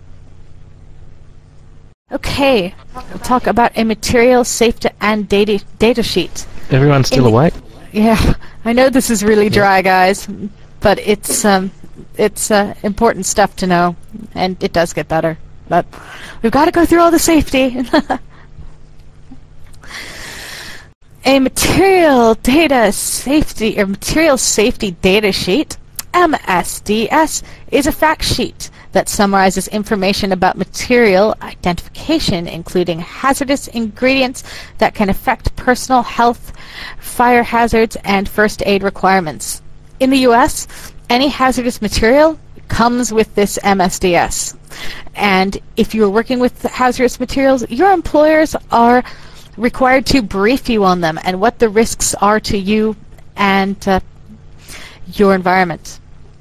Okay, we'll talk about a material safety and data sheet. Everyone's still awake? Yeah, I know this is really dry, guys, but it's important stuff to know, and it does get better. But we've got to go through all the safety. A material safety data sheet, MSDS, is a fact sheet that summarizes information about material identification, including hazardous ingredients that can affect personal health, fire hazards, and first aid requirements. In the U.S., any hazardous material comes with this MSDS. And if you're working with hazardous materials, your employers are required to brief you on them and what the risks are to you and your environment.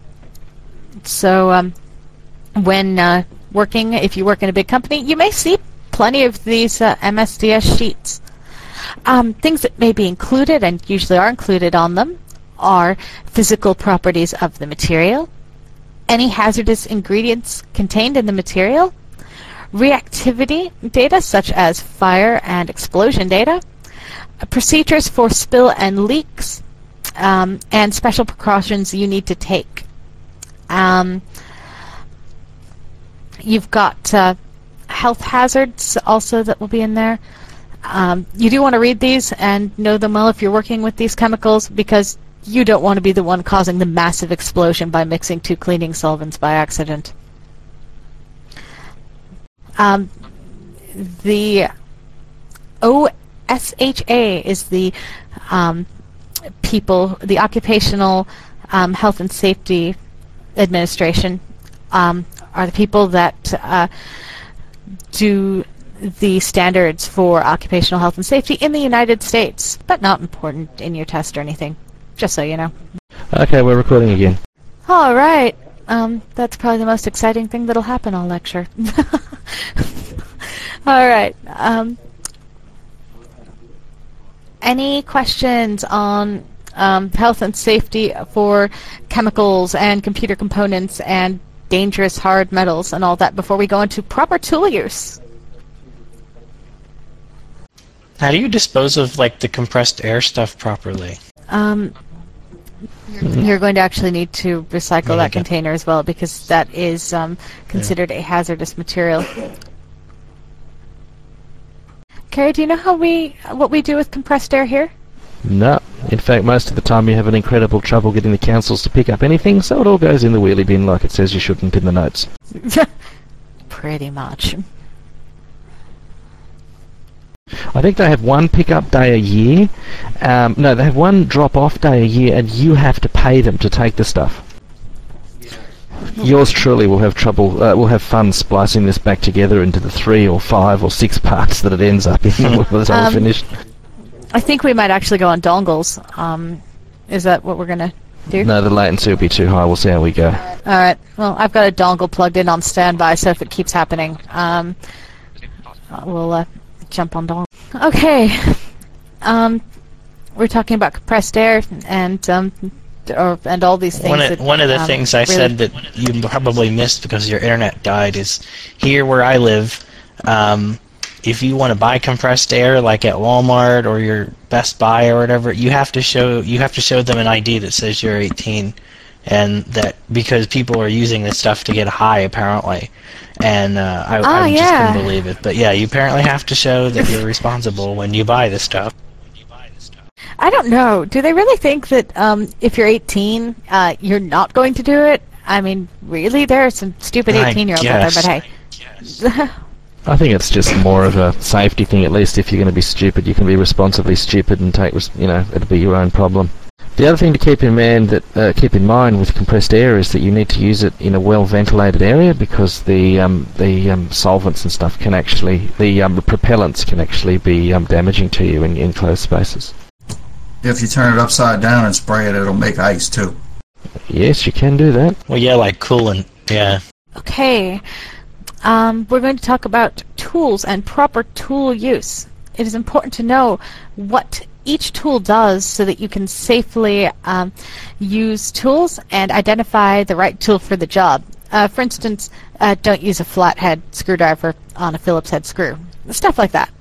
So when if you work in a big company, you may see plenty of these MSDS sheets. Things that may be included, and usually are included on them, are physical properties of the material, any hazardous ingredients contained in the material, reactivity data such as fire and explosion data, procedures for spill and leaks, and special precautions you need to take. You've got health hazards also that will be in there. You do want to read these and know them well if you're working with these chemicals, because you don't want to be the one causing the massive explosion by mixing 2 cleaning solvents by accident. The OSHA is the the Occupational Health and Safety Administration, are the people that do the standards for occupational health and safety in the United States, but not important in your test or anything, just so you know. Okay, we're recording again. All right. That's probably the most exciting thing that'll happen all lecture. All right. Any questions on health and safety for chemicals and computer components and dangerous hard metals and all that before we go into proper tool use? How do you dispose of like the compressed air stuff properly? You're going to actually need to recycle that Okay. container as well, because that is considered a hazardous material. Carrie, do you know what we do with compressed air here? No. In fact, most of the time you have an incredible trouble getting the councils to pick up anything, so it all goes in the wheelie bin like it says you shouldn't in the notes. Pretty much. I think they have one pickup day a year. No, they have one drop-off day a year, and you have to pay them to take the stuff. Yours truly will have trouble. Will have fun splicing this back together into the 3 or 5 or 6 parts that it ends up in when it's all finished. I think we might actually go on dongles. Is that what we're going to do? No, the latency will be too high. We'll see how we go. All right. Well, I've got a dongle plugged in on standby, so if it keeps happening, we'll jump on dongle. Okay. We're talking about compressed air and all these things. One of the things I really said that you probably missed because your internet died is here where I live. If you want to buy compressed air, like at Walmart or your Best Buy or whatever, you have to show them an ID that says you're 18, and that because people are using this stuff to get high apparently, and I just couldn't believe it. But yeah, you apparently have to show that you're responsible when you buy this stuff. I don't know. Do they really think that if you're 18, you're not going to do it? I mean, really? There are some stupid 18-year-olds out there, but hey. I think it's just more of a safety thing. At least if you're going to be stupid, you can be responsibly stupid and take, it'll be your own problem. The other thing to keep in mind with compressed air is that you need to use it in a well-ventilated area, because the solvents and stuff can actually, the propellants can actually be damaging to you in closed spaces. If you turn it upside down and spray it, it'll make ice too. Yes, you can do that. Well, yeah, like coolant. Yeah. Okay. We're going to talk about tools and proper tool use. It is important to know what each tool does so that you can safely use tools and identify the right tool for the job. For instance, don't use a flathead screwdriver on a Phillips head screw. Stuff like that.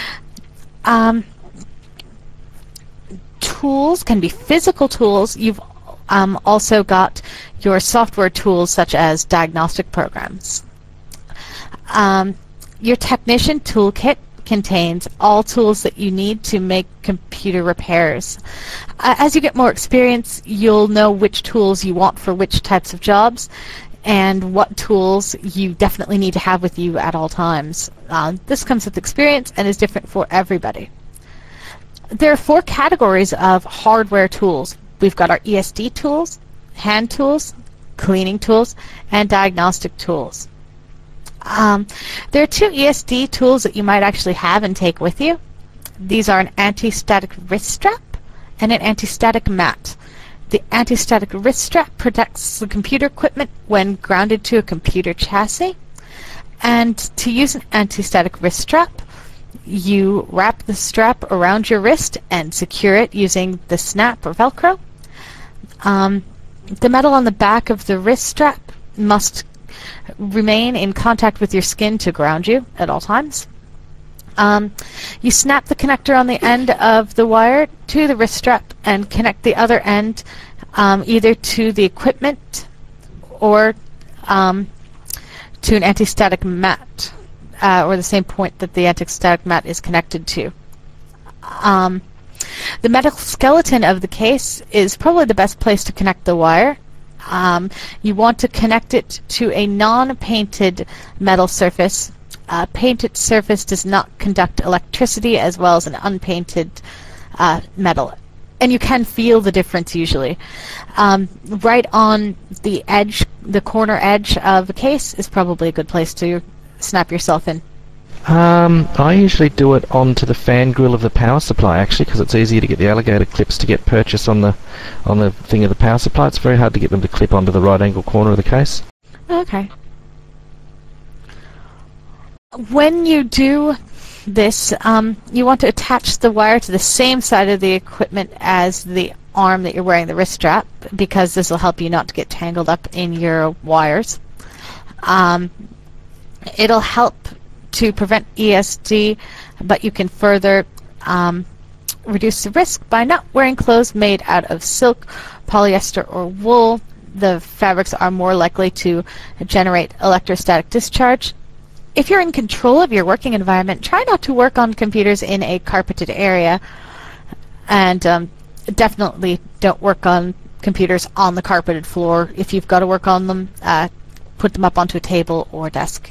Tools can be physical tools. You've also got your software tools such as diagnostic programs. Your technician toolkit contains all tools that you need to make computer repairs. As you get more experience, you'll know which tools you want for which types of jobs and what tools you definitely need to have with you at all times. This comes with experience and is different for everybody. There are 4 categories of hardware tools. We've got our ESD tools, hand tools, cleaning tools, and diagnostic tools. There are 2 ESD tools that you might actually have and take with you. These are an anti-static wrist strap and an anti-static mat. The anti-static wrist strap protects the computer equipment when grounded to a computer chassis. And to use an anti-static wrist strap, you wrap the strap around your wrist and secure it using the snap or Velcro. The metal on the back of the wrist strap must remain in contact with your skin to ground you at all times. You snap the connector on the end of the wire to the wrist strap and connect the other end either to the equipment or to an anti-static mat, or the same point that the anti-static mat is connected to. The metal skeleton of the case is probably the best place to connect the wire. You want to connect it to a non-painted metal surface. A painted surface does not conduct electricity as well as an unpainted metal. And you can feel the difference usually. Right on the edge, the corner edge of the case is probably a good place to snap yourself in. I usually do it onto the fan grill of the power supply, actually, because it's easier to get the alligator clips to get purchased on the thing of the power supply. It's very hard to get them to clip onto the right angle corner of the case. Okay. When you do this, you want to attach the wire to the same side of the equipment as the arm that you're wearing the wrist strap, because this will help you not to get tangled up in your wires. It'll help to prevent ESD, but you can further reduce the risk by not wearing clothes made out of silk, polyester, or wool. The fabrics are more likely to generate electrostatic discharge. If you're in control of your working environment, try not to work on computers in a carpeted area, and definitely don't work on computers on the carpeted floor. If you've got to work on them, put them up onto a table or desk.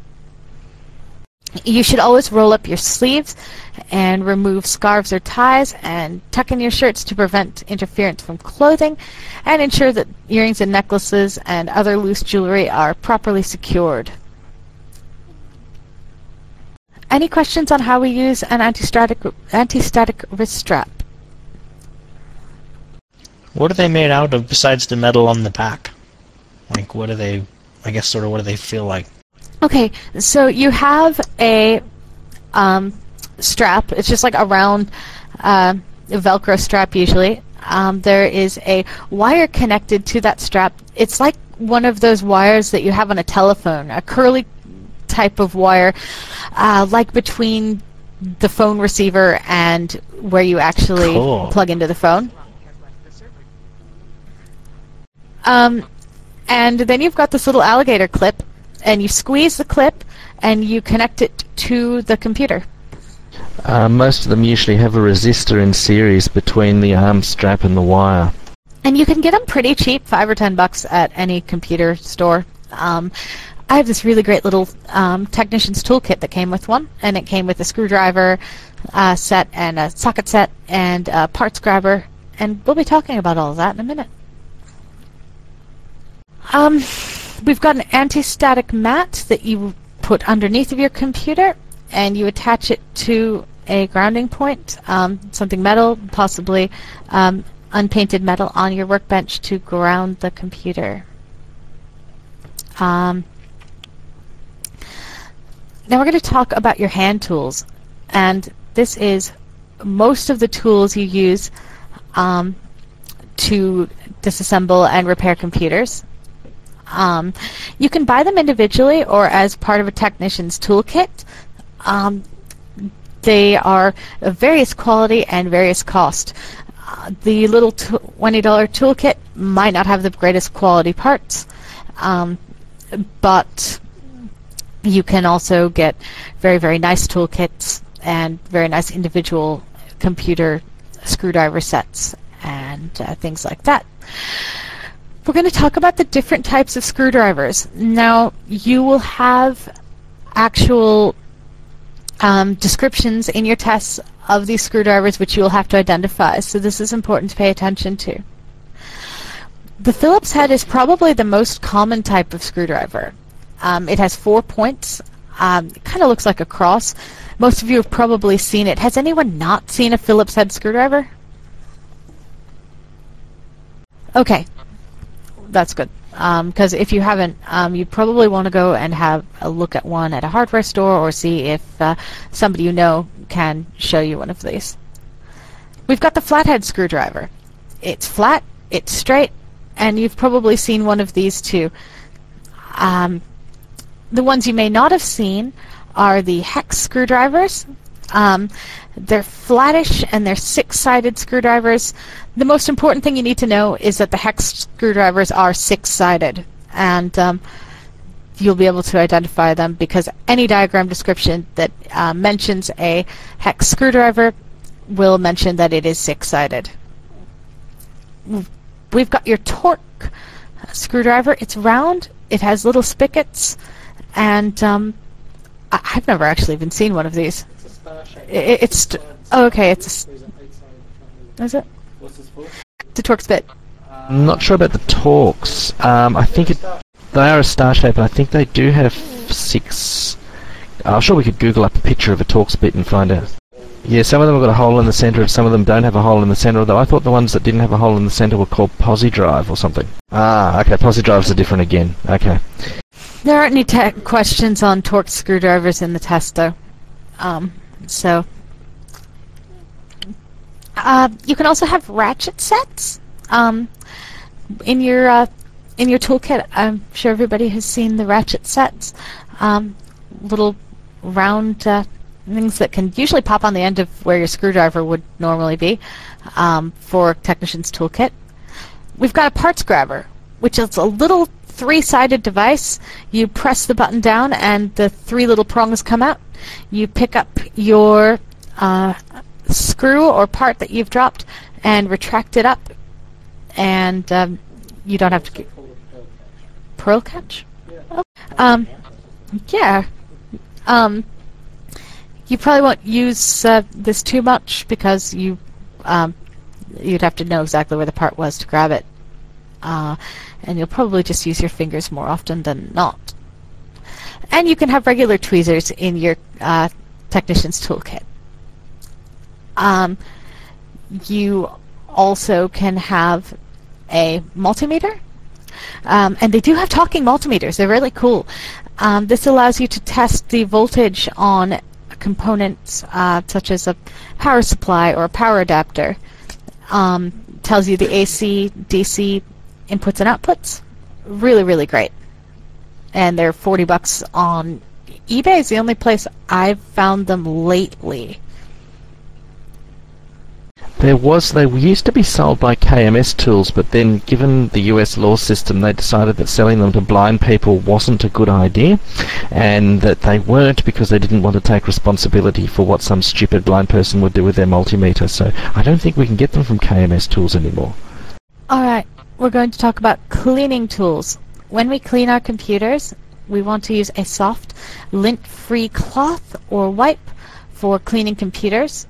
You should always roll up your sleeves and remove scarves or ties, and tuck in your shirts to prevent interference from clothing, and ensure that earrings and necklaces and other loose jewelry are properly secured. Any questions on how we use an anti-static wrist strap? What are they made out of besides the metal on the back? Like, what do they, I guess, sort of what do they feel like? Okay, so you have a strap. It's just like a round Velcro strap usually. There is a wire connected to that strap. It's like one of those wires that you have on a telephone, a curly type of wire, like between the phone receiver and where you actually plug into the phone. And then you've got this little alligator clip, and you squeeze the clip and you connect it to the computer. Most of them usually have a resistor in series between the arm strap and the wire. And you can get them pretty cheap, $5 or $10 at any computer store. I have this really great little technician's toolkit that came with one, and it came with a screwdriver set and a socket set and a parts grabber, and we'll be talking about all of that in a minute. We've got an anti-static mat that you put underneath of your computer, and you attach it to a grounding point, something metal, possibly unpainted metal, on your workbench to ground the computer. Now we're going to talk about your hand tools, and this is most of the tools you use to disassemble and repair computers. You can buy them individually or as part of a technician's toolkit. They are of various quality and various cost. The little $20 toolkit might not have the greatest quality parts, but you can also get very, very nice toolkits and very nice individual computer screwdriver sets and things like that. We're going to talk about the different types of screwdrivers. Now, you will have actual descriptions in your tests of these screwdrivers which you will have to identify, so this is important to pay attention to. The Phillips head is probably the most common type of screwdriver. It has 4 points. It kind of looks like a cross. Most of you have probably seen it. Has anyone not seen a Phillips head screwdriver? Okay. That's good, because if you haven't, you probably want to go and have a look at one at a hardware store, or see if somebody you know can show you one of these. We've got the flathead screwdriver. It's flat, it's straight, and you've probably seen one of these too. The ones you may not have seen are the hex screwdrivers. They're flattish and they're 6-sided screwdrivers. The most important thing you need to know is that the hex screwdrivers are 6-sided, and you'll be able to identify them because any diagram description that mentions a hex screwdriver will mention that it is 6-sided. We've got your torque screwdriver. It's round, it has little spigots, and I've never actually even seen one of these. Okay, it's is it? What's this for? The torque spit. I'm not sure about the torques. I think they are a star shape, and I think they do have 6 I'm sure we could Google up a picture of a Torx bit and find out. Yeah, some of them have got a hole in the centre and some of them don't have a hole in the centre, although I thought the ones that didn't have a hole in the centre were called Posi-Drive or something. Ah, okay, Posi-Drives are different again. Okay. There aren't any questions on Torx screwdrivers in the test, though. You can also have ratchet sets in your toolkit. I'm sure everybody has seen the ratchet sets, little round things that can usually pop on the end of where your screwdriver would normally be for Technician's Toolkit. We've got a parts grabber, which is a little 3-sided device. You press the button down and the 3 little prongs come out. You pick up your screw or part that you've dropped and retract it up, and you don't have to... Pearl catch? Yeah. You probably won't use this too much because you'd have to know exactly where the part was to grab it. And you'll probably just use your fingers more often than not. And you can have regular tweezers in your Technician's Toolkit. You also can have a multimeter. And they do have talking multimeters. They're really cool. This allows you to test the voltage on components such as a power supply or a power adapter. Tells you the AC, DC inputs and outputs. Really, really great. And they're $40 on eBay. Is the only place I've found them lately. They used to be sold by KMS Tools, but then given the US law system, they decided that selling them to blind people wasn't a good idea, and that they weren't because they didn't want to take responsibility for what some stupid blind person would do with their multimeter. So I don't think we can get them from KMS Tools anymore. Alright, we're going to talk about cleaning tools. When we clean our computers, we want to use a soft, lint-free cloth or wipe for cleaning computers.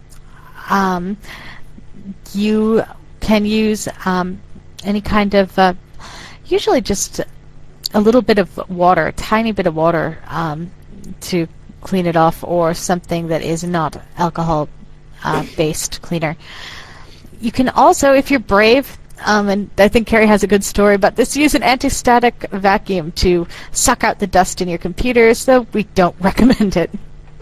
You can use any kind of, usually just a little bit of water, a tiny bit of water to clean it off, or something that is not alcohol-based cleaner. You can also, if you're brave, and I think Carrie has a good story about this, use an anti-static vacuum to suck out the dust in your computer, so we don't recommend it.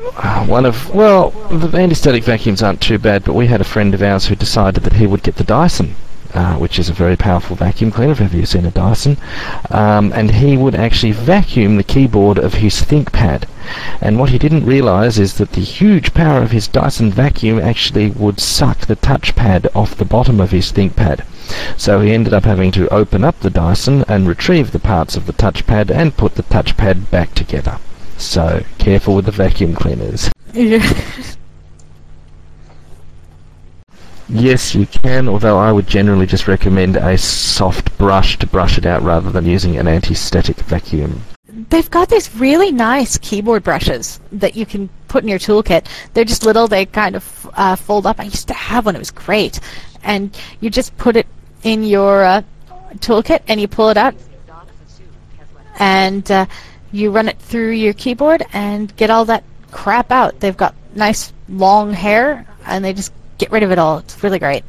The anti-static vacuums aren't too bad, but we had a friend of ours who decided that he would get the Dyson, which is a very powerful vacuum cleaner, if you've seen a Dyson, and he would actually vacuum the keyboard of his ThinkPad. And what he didn't realise is that the huge power of his Dyson vacuum actually would suck the touchpad off the bottom of his ThinkPad. So he ended up having to open up the Dyson and retrieve the parts of the touchpad and put the touchpad back together. So, careful with the vacuum cleaners. Yes, you can, although I would generally just recommend a soft brush to brush it out rather than using an anti-static vacuum. They've got these really nice keyboard brushes that you can put in your toolkit. They're just little, they kind of fold up. I used to have one, it was great. And you just put it in your toolkit and you pull it out. And you run it through your keyboard and get all that crap out. They've got nice long hair and they just get rid of it all. It's really great.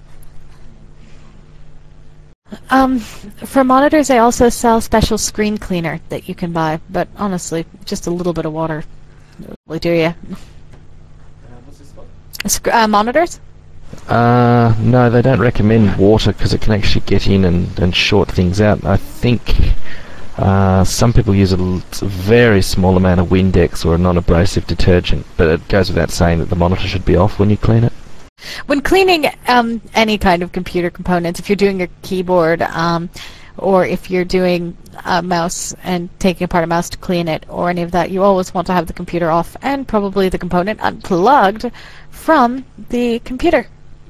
For monitors, they also sell special screen cleaner that you can buy, but honestly, just a little bit of water will do you. What's this for? Monitors? No, they don't recommend water because it can actually get in and short things out. I think some people use a very small amount of Windex or a non-abrasive detergent, but it goes without saying that the monitor should be off when you clean it. When cleaning any kind of computer components, if you're doing your keyboard, or if you're doing a mouse and taking apart a mouse to clean it, or any of that, you always want to have the computer off and probably the component unplugged from the computer.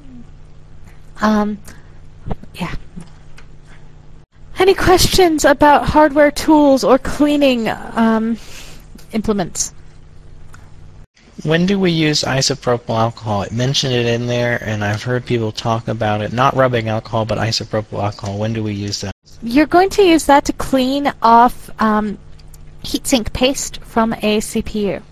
Yeah. Any questions about hardware tools or cleaning implements? When do we use isopropyl alcohol? It mentioned it in there, and I've heard people talk about it. Not rubbing alcohol, but isopropyl alcohol. When do we use that? You're going to use that to clean off heatsink paste from a CPU.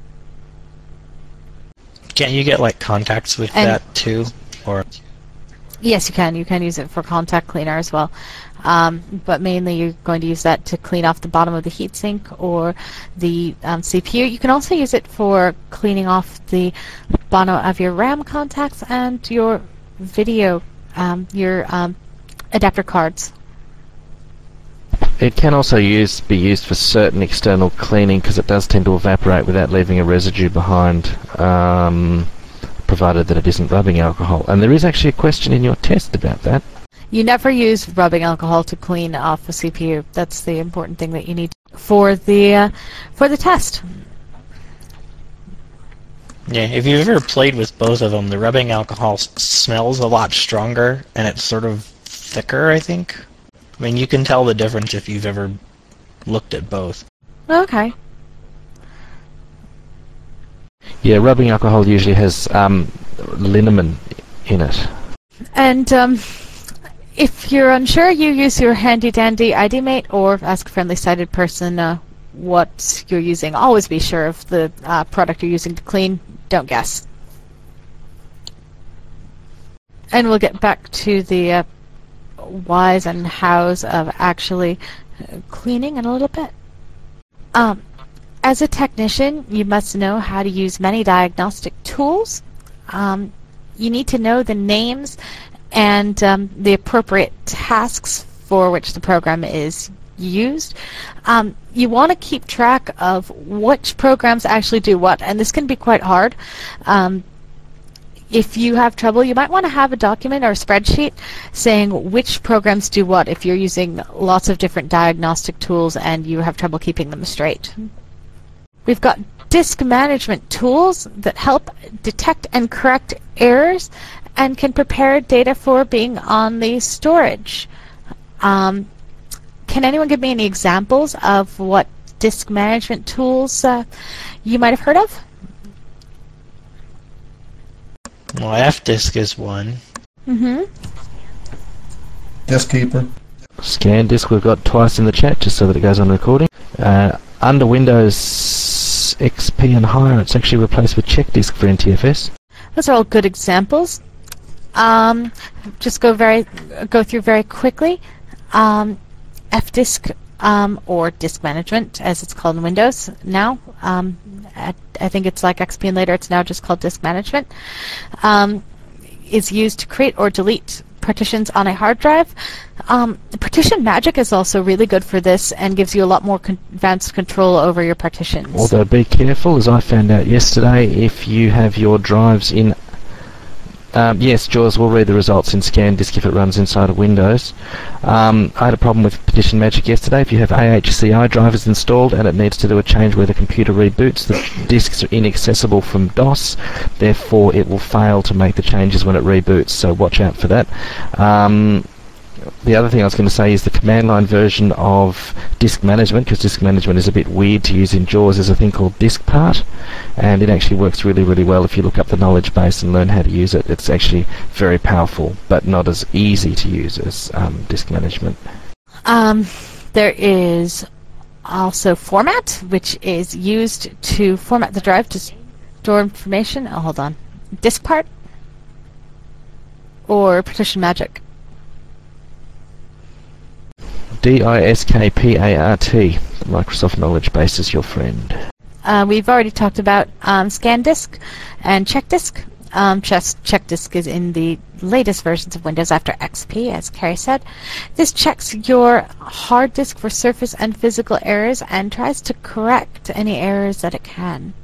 Can't you get like contacts with And- that too? Or Yes, you can. You can use it for contact cleaner as well. But mainly you're going to use that to clean off the bottom of the heatsink or the CPU. You can also use it for cleaning off the bottom of your RAM contacts and your video, your adapter cards. It can also be used for certain external cleaning because it does tend to evaporate without leaving a residue behind, provided that it isn't rubbing alcohol. And there is actually a question in your test about that. You never use rubbing alcohol to clean off a CPU. That's the important thing that you need for the test. yeah, if you've ever played with both of them, the rubbing alcohol smells a lot stronger and it's sort of thicker, I think. I mean, you can tell the difference if you've ever looked at both. Okay. Yeah, rubbing alcohol usually has liniment in it. And if you're unsure, you use your handy-dandy ID Mate or ask a friendly sighted person what you're using. Always be sure of the product you're using to clean. Don't guess. And we'll get back to the whys and hows of actually cleaning in a little bit. As a technician, you must know how to use many diagnostic tools. You need to know the names and the appropriate tasks for which the program is used. You want to keep track of which programs actually do what, and this can be quite hard. If you have trouble, you might want to have a document or a spreadsheet saying which programs do what if you're using lots of different diagnostic tools and you have trouble keeping them straight. We've got disk management tools that help detect and correct errors and can prepare data for being on the storage. Can anyone give me any examples of what disk management tools you might have heard of? Well, Fdisk is one. Mm-hmm. Disk Keeper. Scan disk we've got twice in the chat just so that it goes on recording. Under Windows XP and higher, it's actually replaced with check disk for NTFS. Those are all good examples. Just go through very quickly. Fdisk, or disk management, as it's called in Windows now. I think it's like XP and later. It's now just called disk management. Is used to create or delete partitions on a hard drive. Partition Magic is also really good for this and gives you a lot more advanced control over your partitions. Although be careful, as I found out yesterday, if you have your drives in... yes, Jaws will read the results in ScanDisk if it runs inside of Windows. I had a problem with Partition Magic yesterday. If you have AHCI drivers installed and it needs to do a change where the computer reboots, the disks are inaccessible from DOS, therefore it will fail to make the changes when it reboots, so watch out for that. The other thing I was going to say is the command line version of disk management, because disk management is a bit weird to use in JAWS, is a thing called DiskPart, and it actually works really, really well if you look up the knowledge base and learn how to use it. It's actually very powerful, but not as easy to use as disk management. There is also Format, which is used to format the drive to store information. Oh, hold on. DiskPart or Partition Magic? DiskPart. The Microsoft knowledge base is your friend. We've already talked about ScanDisk and CheckDisk. CheckDisk is in the latest versions of Windows after XP, as Carrie said. This checks your hard disk for surface and physical errors and tries to correct any errors that it can.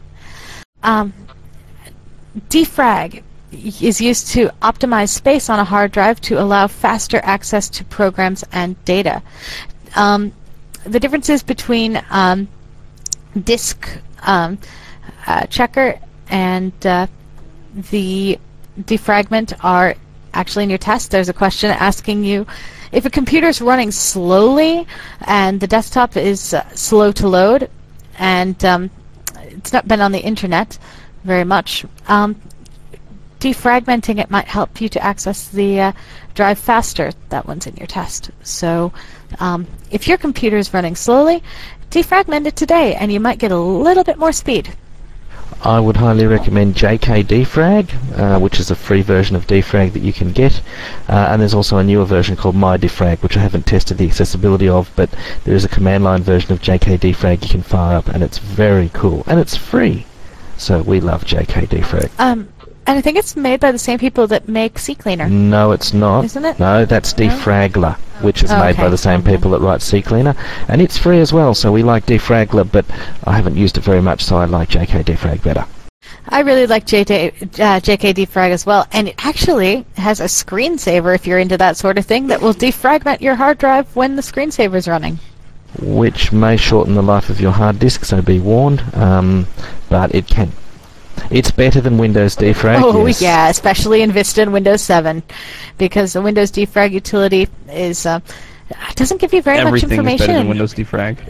Defrag is used to optimize space on a hard drive to allow faster access to programs and data. The differences between disk checker and the defragment are actually in your test. There's a question asking you if a computer is running slowly and the desktop is slow to load and it's not been on the internet very much. Defragmenting it might help you to access the drive faster. That one's in your test. So if your computer is running slowly, defragment it today, and you might get a little bit more speed. I would highly recommend JK Defrag, which is a free version of Defrag that you can get, and there's also a newer version called MyDefrag, which I haven't tested the accessibility of, but there is a command line version of JK Defrag you can fire up, and it's very cool, and it's free. So we love JK Defrag. And I think it's made by the same people that make CCleaner. No, it's not. Isn't it? No, that's Defragler, which is made by okay. the same people that write CCleaner, and it's free as well. So we like Defragler, but I haven't used it very much, so I like JK Defrag better. I really like JK Defrag as well, and it actually has a screensaver if you're into that sort of thing that will defragment your hard drive when the screensaver's running. Which may shorten the life of your hard disk, so be warned, but it can. It's better than Windows Defrag. Oh, yes. yeah, especially in Vista and Windows 7, because the Windows Defrag utility is doesn't give you very much Everything is information. better than Windows Defrag.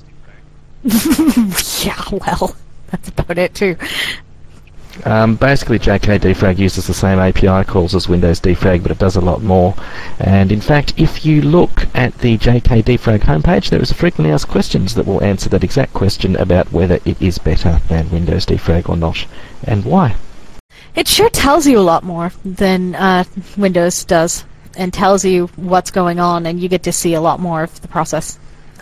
Yeah, well, that's about it too. Basically, JK Defrag uses the same API calls as Windows Defrag, but it does a lot more. And in fact, if you look at the JK Defrag homepage, there is a frequently asked questions that will answer that exact question about whether it is better than Windows Defrag or not, and why. It sure tells you a lot more than Windows does, and tells you what's going on, and you get to see a lot more of the process.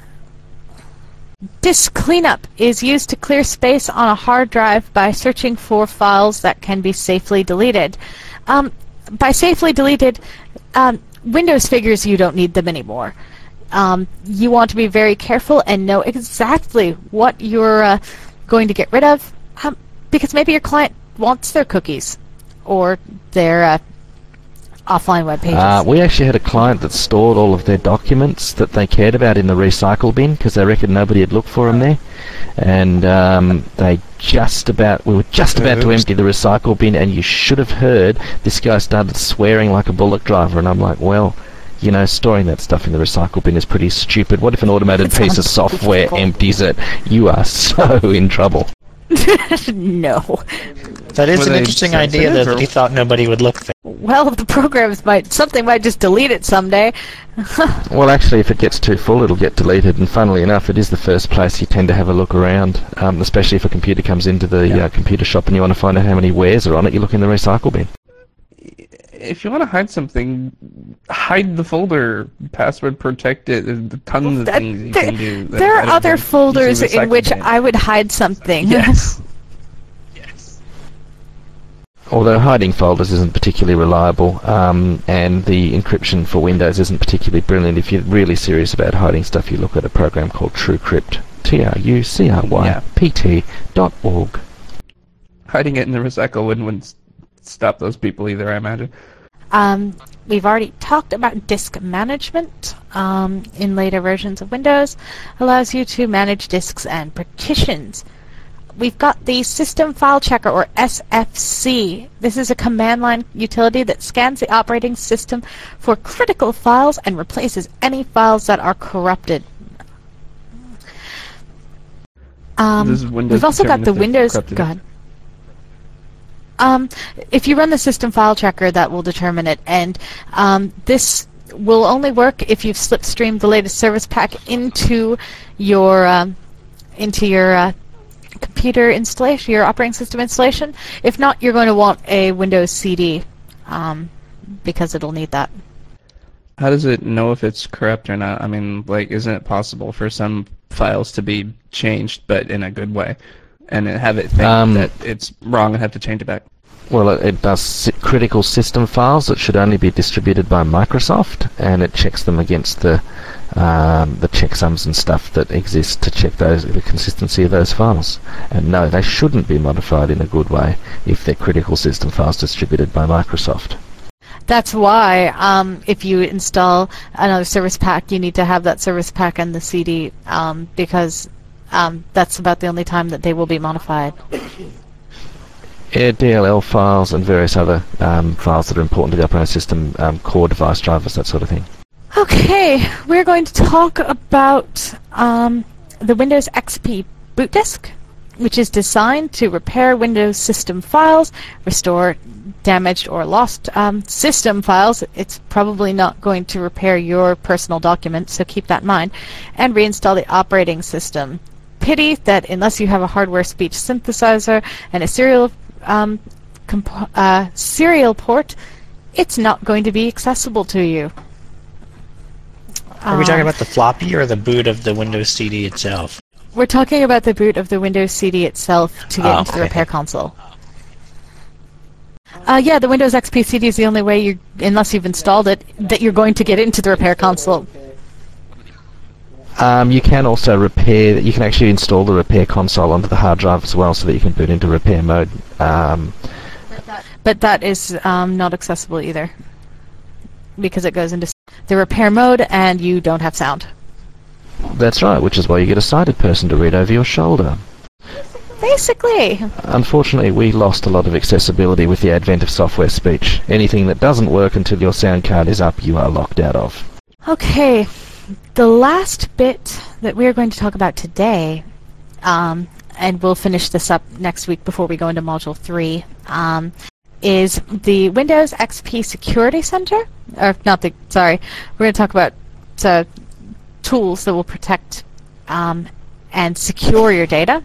Disk cleanup is used to clear space on a hard drive by searching for files that can be safely deleted. By safely deleted, Windows figures you don't need them anymore. You want to be very careful and know exactly what you're going to get rid of, because maybe your client wants their cookies or their offline web pages. We actually had a client that stored all of their documents that they cared about in the recycle bin because they reckoned nobody had looked for them there, and we were just about to empty the recycle bin, and you should have heard this guy started swearing like a bullock driver, and I'm like, well, you know, storing that stuff in the recycle bin is pretty stupid. What if an automated piece of software empties it? You are so in trouble. No. That is Were an they interesting idea sensitive, that or- he thought nobody would look there. Well, the programs something might just delete it someday. Well, actually, if it gets too full, it'll get deleted, and funnily enough, it is the first place you tend to have a look around, especially if a computer comes into the computer shop and you want to find out how many wares are on it, you look in the recycle bin. If you want to hide something, hide the folder, password protect it. There's tons of things you can do. that's There are better other than folders using in which recycle bin. I would hide something. Yes. Although hiding folders isn't particularly reliable, and the encryption for Windows isn't particularly brilliant. If you're really serious about hiding stuff, you look at a program called TrueCrypt, TruCrypt.org. Hiding it in the recycle wouldn't stop those people either, I imagine. We've already talked about disk management in later versions of Windows. Allows you to manage disks and partitions. We've got the System File Checker, or SFC. This is a command line utility that scans the operating system for critical files and replaces any files that are corrupted. This is Windows We've also got the determined if Windows... they've corrupted Go ahead. If you run the System File Checker, that will determine it, and this will only work if you've slipstreamed the latest service pack into your computer installation, your operating system installation. If not, you're going to want a Windows CD, because it'll need that. How does it know if it's corrupt or not? I mean, like, isn't it possible for some files to be changed, but in a good way, and have it think that it's wrong and have to change it back? Well, it does critical system files that should only be distributed by Microsoft, and it checks them against the checksums and stuff that exist to check the consistency of those files. And no, they shouldn't be modified in a good way if they're critical system files distributed by Microsoft. That's why if you install another service pack, you need to have that service pack and the CD, because that's about the only time that they will be modified. DLL files and various other files that are important to the operating system, core device drivers, that sort of thing. Okay, we're going to talk about the Windows XP boot disk, which is designed to repair Windows system files, restore damaged or lost system files. It's probably not going to repair your personal documents, so keep that in mind, and reinstall the operating system. Pity that unless you have a hardware speech synthesizer and a serial port, it's not going to be accessible to you. Are we talking about the floppy or the boot of the Windows CD itself? We're talking about the boot of the Windows CD itself to get into the repair console. Yeah, the Windows XP CD is the only way unless you've installed it, that you're going to get into the repair console. You can also repair. You can actually install the repair console onto the hard drive as well, so that you can boot into repair mode. But that is not accessible either, because it goes into the repair mode and you don't have sound. That's right, which is why you get a sighted person to read over your shoulder. Basically. Unfortunately, we lost a lot of accessibility with the advent of software speech. Anything that doesn't work until your sound card is up, you are locked out of. Okay, the last bit that we're going to talk about today, and we'll finish this up next week before we go into Module 3, is the Windows XP Security Center. Or not the, sorry, we're going to talk about tools that will protect and secure your data.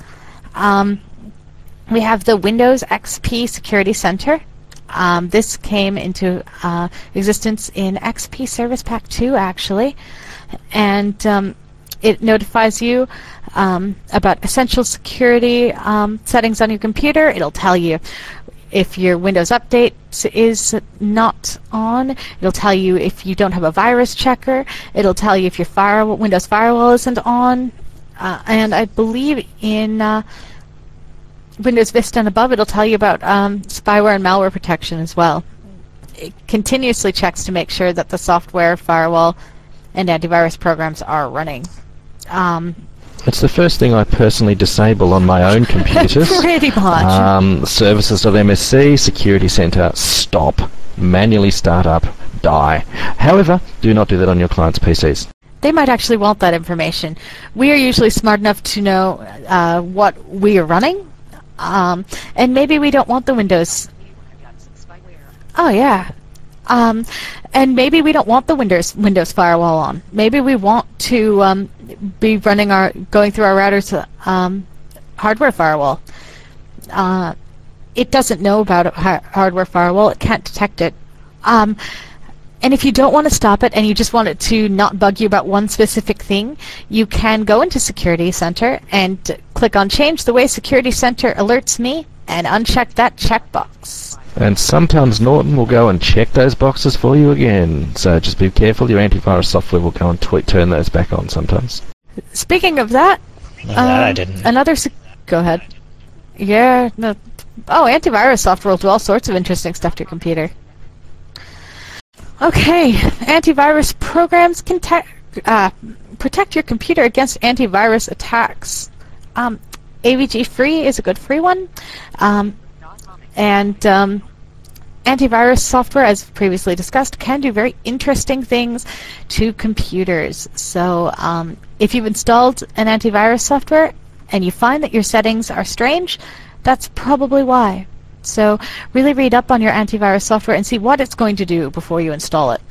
We have the Windows XP Security Center. This came into existence in XP Service Pack 2, actually, and it notifies you about essential security settings on your computer. It'll tell you if your Windows Update is not on. It'll tell you if you don't have a virus checker. It'll tell you if your Windows Firewall isn't on. And I believe in Windows Vista and above, it'll tell you about spyware and malware protection as well. It continuously checks to make sure that the software, firewall, and antivirus programs are running. It's the first thing I personally disable on my own computers. Pretty much. Services.msc, Security Center, stop. Manually start up, die. However, do not do that on your client's PCs. They might actually want that information. We are usually smart enough to know what we are running, and maybe we don't want the Windows. Oh yeah, and maybe we don't want the Windows firewall on. Maybe we want to be going through our router's hardware firewall. It doesn't know about a hardware firewall. It can't detect it. And if you don't want to stop it and you just want it to not bug you about one specific thing, you can go into Security Center and click on Change the way Security Center alerts me and uncheck that checkbox. And sometimes Norton will go and check those boxes for you again. So just be careful, your antivirus software will go and turn those back on sometimes. Speaking of that, that I didn't. Go ahead. Yeah, no. Oh, antivirus software will do all sorts of interesting stuff to your computer. Okay, antivirus programs can protect your computer against antivirus attacks. AVG Free is a good free one, and antivirus software, as previously discussed, can do very interesting things to computers. So if you've installed an antivirus software and you find that your settings are strange, that's probably why. So really read up on your antivirus software and see what it's going to do before you install it.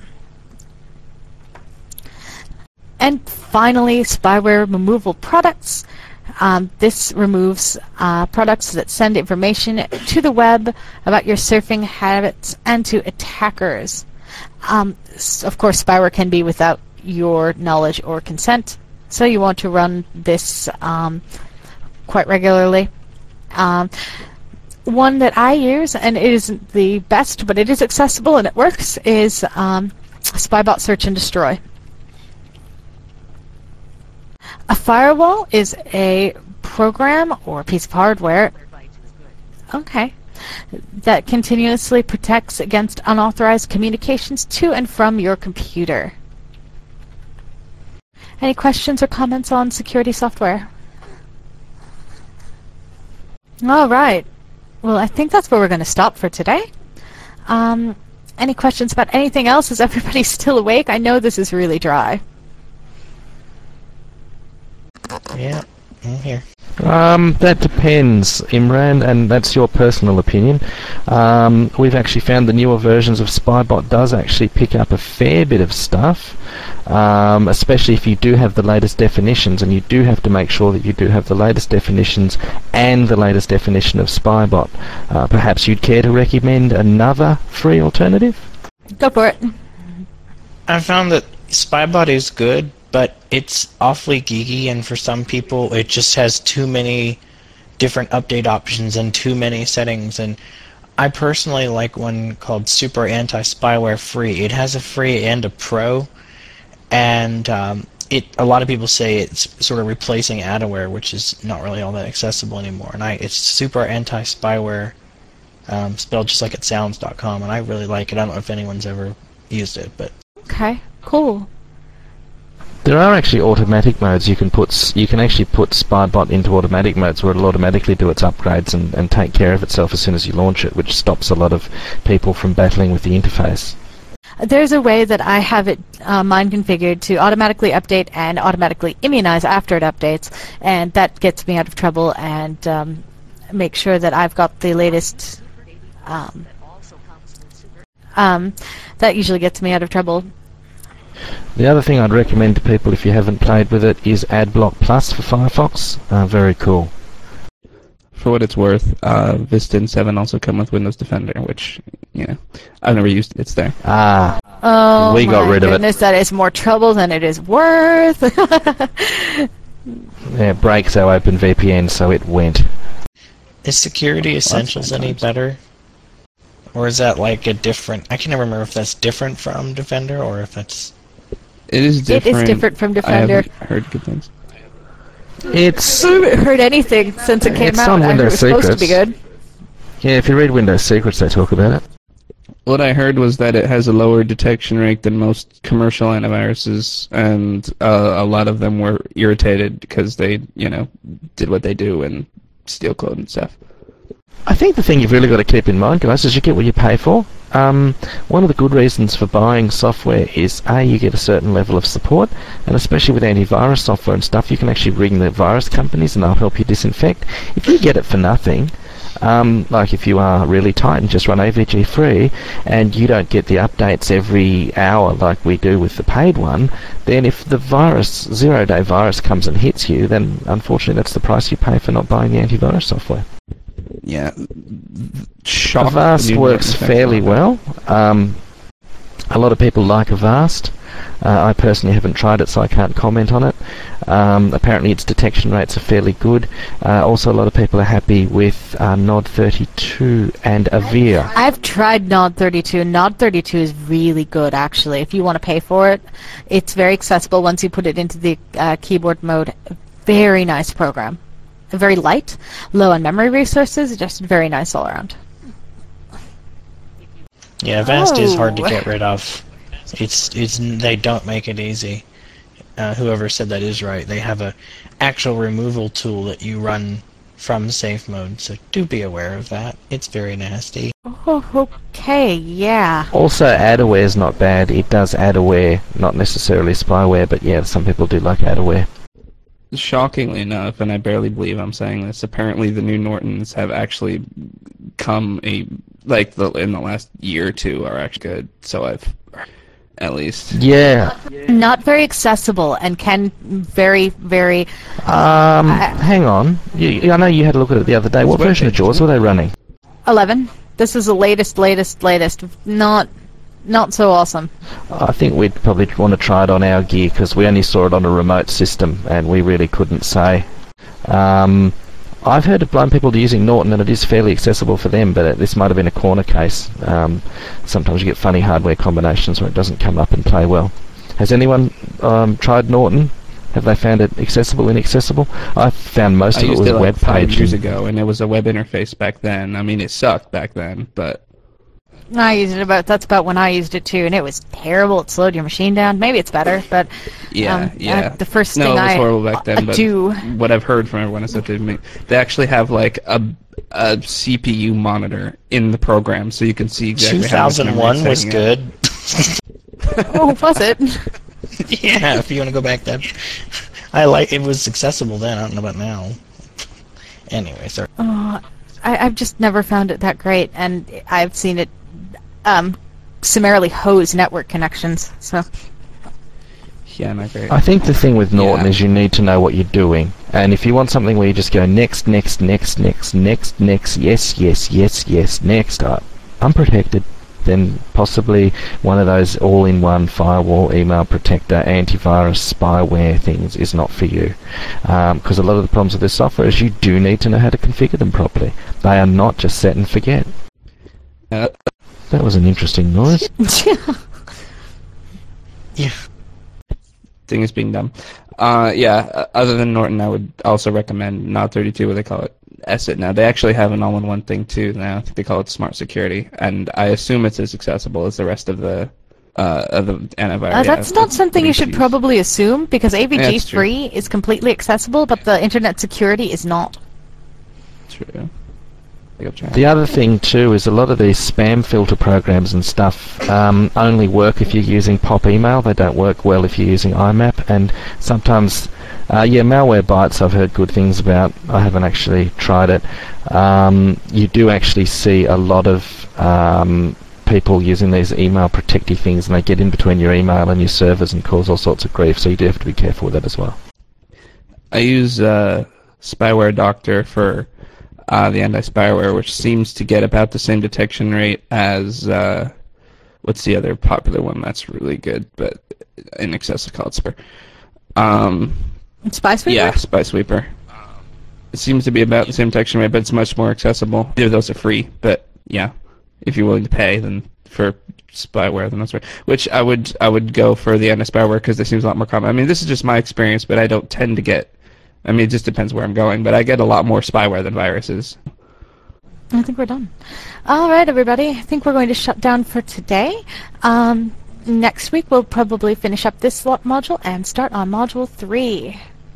And finally, spyware removal products. This removes products that send information to the web about your surfing habits and to attackers. Of course, spyware can be without your knowledge or consent, so you want to run this quite regularly. One that I use, and it isn't the best, but it is accessible and it works, is Spybot Search and Destroy. A firewall is a program or a piece of hardware that continuously protects against unauthorized communications to and from your computer. Any questions or comments on security software? All right. Well, I think that's where we're going to stop for today. Any questions about anything else? Is everybody still awake? I know this is really dry. Yeah, I'm here. That depends, Imran, and that's your personal opinion. We've actually found the newer versions of Spybot does actually pick up a fair bit of stuff, especially if you do have the latest definitions, and you do have to make sure that you do have the latest definitions and the latest definition of Spybot. Perhaps you'd care to recommend another free alternative? Go for it. I found that Spybot is good, but it's awfully geeky, and for some people it just has too many different update options and too many settings. And I personally like one called Super Anti-Spyware Free. It has a free and a pro, and a lot of people say it's sort of replacing Adaware, which is not really all that accessible anymore. And it's Super Anti-Spyware, spelled just like it sounds.com, and I really like it. I don't know if anyone's ever used it, but Okay, cool. There are actually automatic modes you can put. You can actually put Spybot into automatic modes where it'll automatically do its upgrades and take care of itself as soon as you launch it, which stops a lot of people from battling with the interface. There's a way that I have it mine configured to automatically update and automatically immunize after it updates, and that gets me out of trouble and make sure that I've got the latest. That usually gets me out of trouble. The other thing I'd recommend to people if you haven't played with it is AdBlock Plus for Firefox. Very cool. For what it's worth, Vista and 7 also come with Windows Defender, which, I've never used it. It's there. Oh, we got rid of it. That is more trouble than it is worth. Yeah, it breaks our OpenVPN, so it went. is Security Essentials any better? Or is that like a different... I can never remember if that's different from Defender or if that's... It is different. It is different from Defender. I haven't heard good things. It's... I haven't heard anything since it came It's out. on I heard it Windows was supposed to be Secrets. good. Yeah, if you read Windows Secrets, they talk about it. What I heard was that it has a lower detection rate than most commercial antiviruses, and a lot of them were irritated because they, did what they do and steal code and stuff. I think the thing you've really got to keep in mind, guys, is you get what you pay for. One of the good reasons for buying software is, A, you get a certain level of support, and especially with antivirus software and stuff, you can actually ring the virus companies and they'll help you disinfect. If you get it for nothing, like if you are really tight and just run AVG free, and you don't get the updates every hour like we do with the paid one, then if the virus, zero-day virus comes and hits you, then unfortunately that's the price you pay for not buying the antivirus software. Yeah. Avast works fairly well. A lot of people like Avast. I personally haven't tried it, so I can't comment on it. Apparently its detection rates are fairly good. Also, a lot of people are happy with Nod32 and Avir. I've tried Nod32. Nod32 is really good, actually. If you want to pay for it, it's very accessible once you put it into the keyboard mode. Very nice program. Very light, low on memory resources, just very nice all around. Yeah, Avast is hard to get rid of. They don't make it easy. Whoever said that is right. They have a actual removal tool that you run from safe mode, so do be aware of that. It's very nasty. Oh, okay, yeah. Also, Adaware is not bad. It does Adaware, not necessarily spyware, but yeah, some people do like Adaware. Shockingly enough, and I barely believe I'm saying this, apparently the new Nortons have actually come in the last year or two are actually good. So I've, at least. Yeah. Not very accessible and can very, very... hang on. I know you had a look at it the other day. What version of JAWS were they running? 11. This is the latest. Not so awesome. I think we'd probably want to try it on our gear because we only saw it on a remote system and we really couldn't say. I've heard of blind people using Norton and it is fairly accessible for them, but this might have been a corner case. Sometimes you get funny hardware combinations where it doesn't come up and play well. Has anyone tried Norton? Have they found it accessible, inaccessible? I found most of it was a web page. 5 years ago, and it was a web interface back then. I mean, it sucked back then, but... I used it that's about when I used it too, and it was terrible. It slowed your machine down. Maybe it's better, but the first thing it was I horrible back then, but do. What I've heard from everyone is that they actually have like a CPU monitor in the program, so you can see exactly 2001 was good. Oh, was it? Yeah, if you want to go back then. It was accessible then. I don't know about now. Anyway, sorry. I've just never found it that great, and I've seen it summarily hose network connections. So Yeah, not great. I think the thing with Norton Yeah. is you need to know what you're doing. And if you want something where you just go next, next, next, next, next, next, yes, yes, yes, yes, next, unprotected, then possibly one of those all-in-one firewall, email protector, antivirus, spyware things is not for you. Because a lot of the problems with this software is you do need to know how to configure them properly. They are not just set and forget. Uh, That was an interesting noise. Yeah. thing is being done. Other than Norton, I would also recommend Nod32, what they call it, ESET now. They actually have an all-in-one thing too now. I think they call it Smart Security, and I assume it's as accessible as the rest of the antivirus. That's not something you should use. probably assume, because AVG That's true. free is completely accessible, but the internet security is not. True. Pick up chat. The other thing too is a lot of these spam filter programs and stuff only work if you're using POP email. They don't work well if you're using IMAP. And sometimes, Malwarebytes I've heard good things about. I haven't actually tried it. You do actually see a lot of people using these email protecty things, and they get in between your email and your servers and cause all sorts of grief. So you do have to be careful with that as well. I use Spyware Doctor for the anti-spyware, which seems to get about the same detection rate as what's the other popular one that's really good, but in excess of called Spyware. Spy Sweeper? Yeah, Spy Sweeper. It seems to be about the same detection rate, but it's much more accessible. Either of those are free, but yeah, if you're willing to pay, then for spyware, then that's right. Which I would go for the anti-spyware because it seems a lot more common. I mean, this is just my experience, but I don't tend to get. I mean, it just depends where I'm going, but I get a lot more spyware than viruses. I think we're done. All right, everybody. I think we're going to shut down for today. Next week, we'll probably finish up this module and start on Module 3.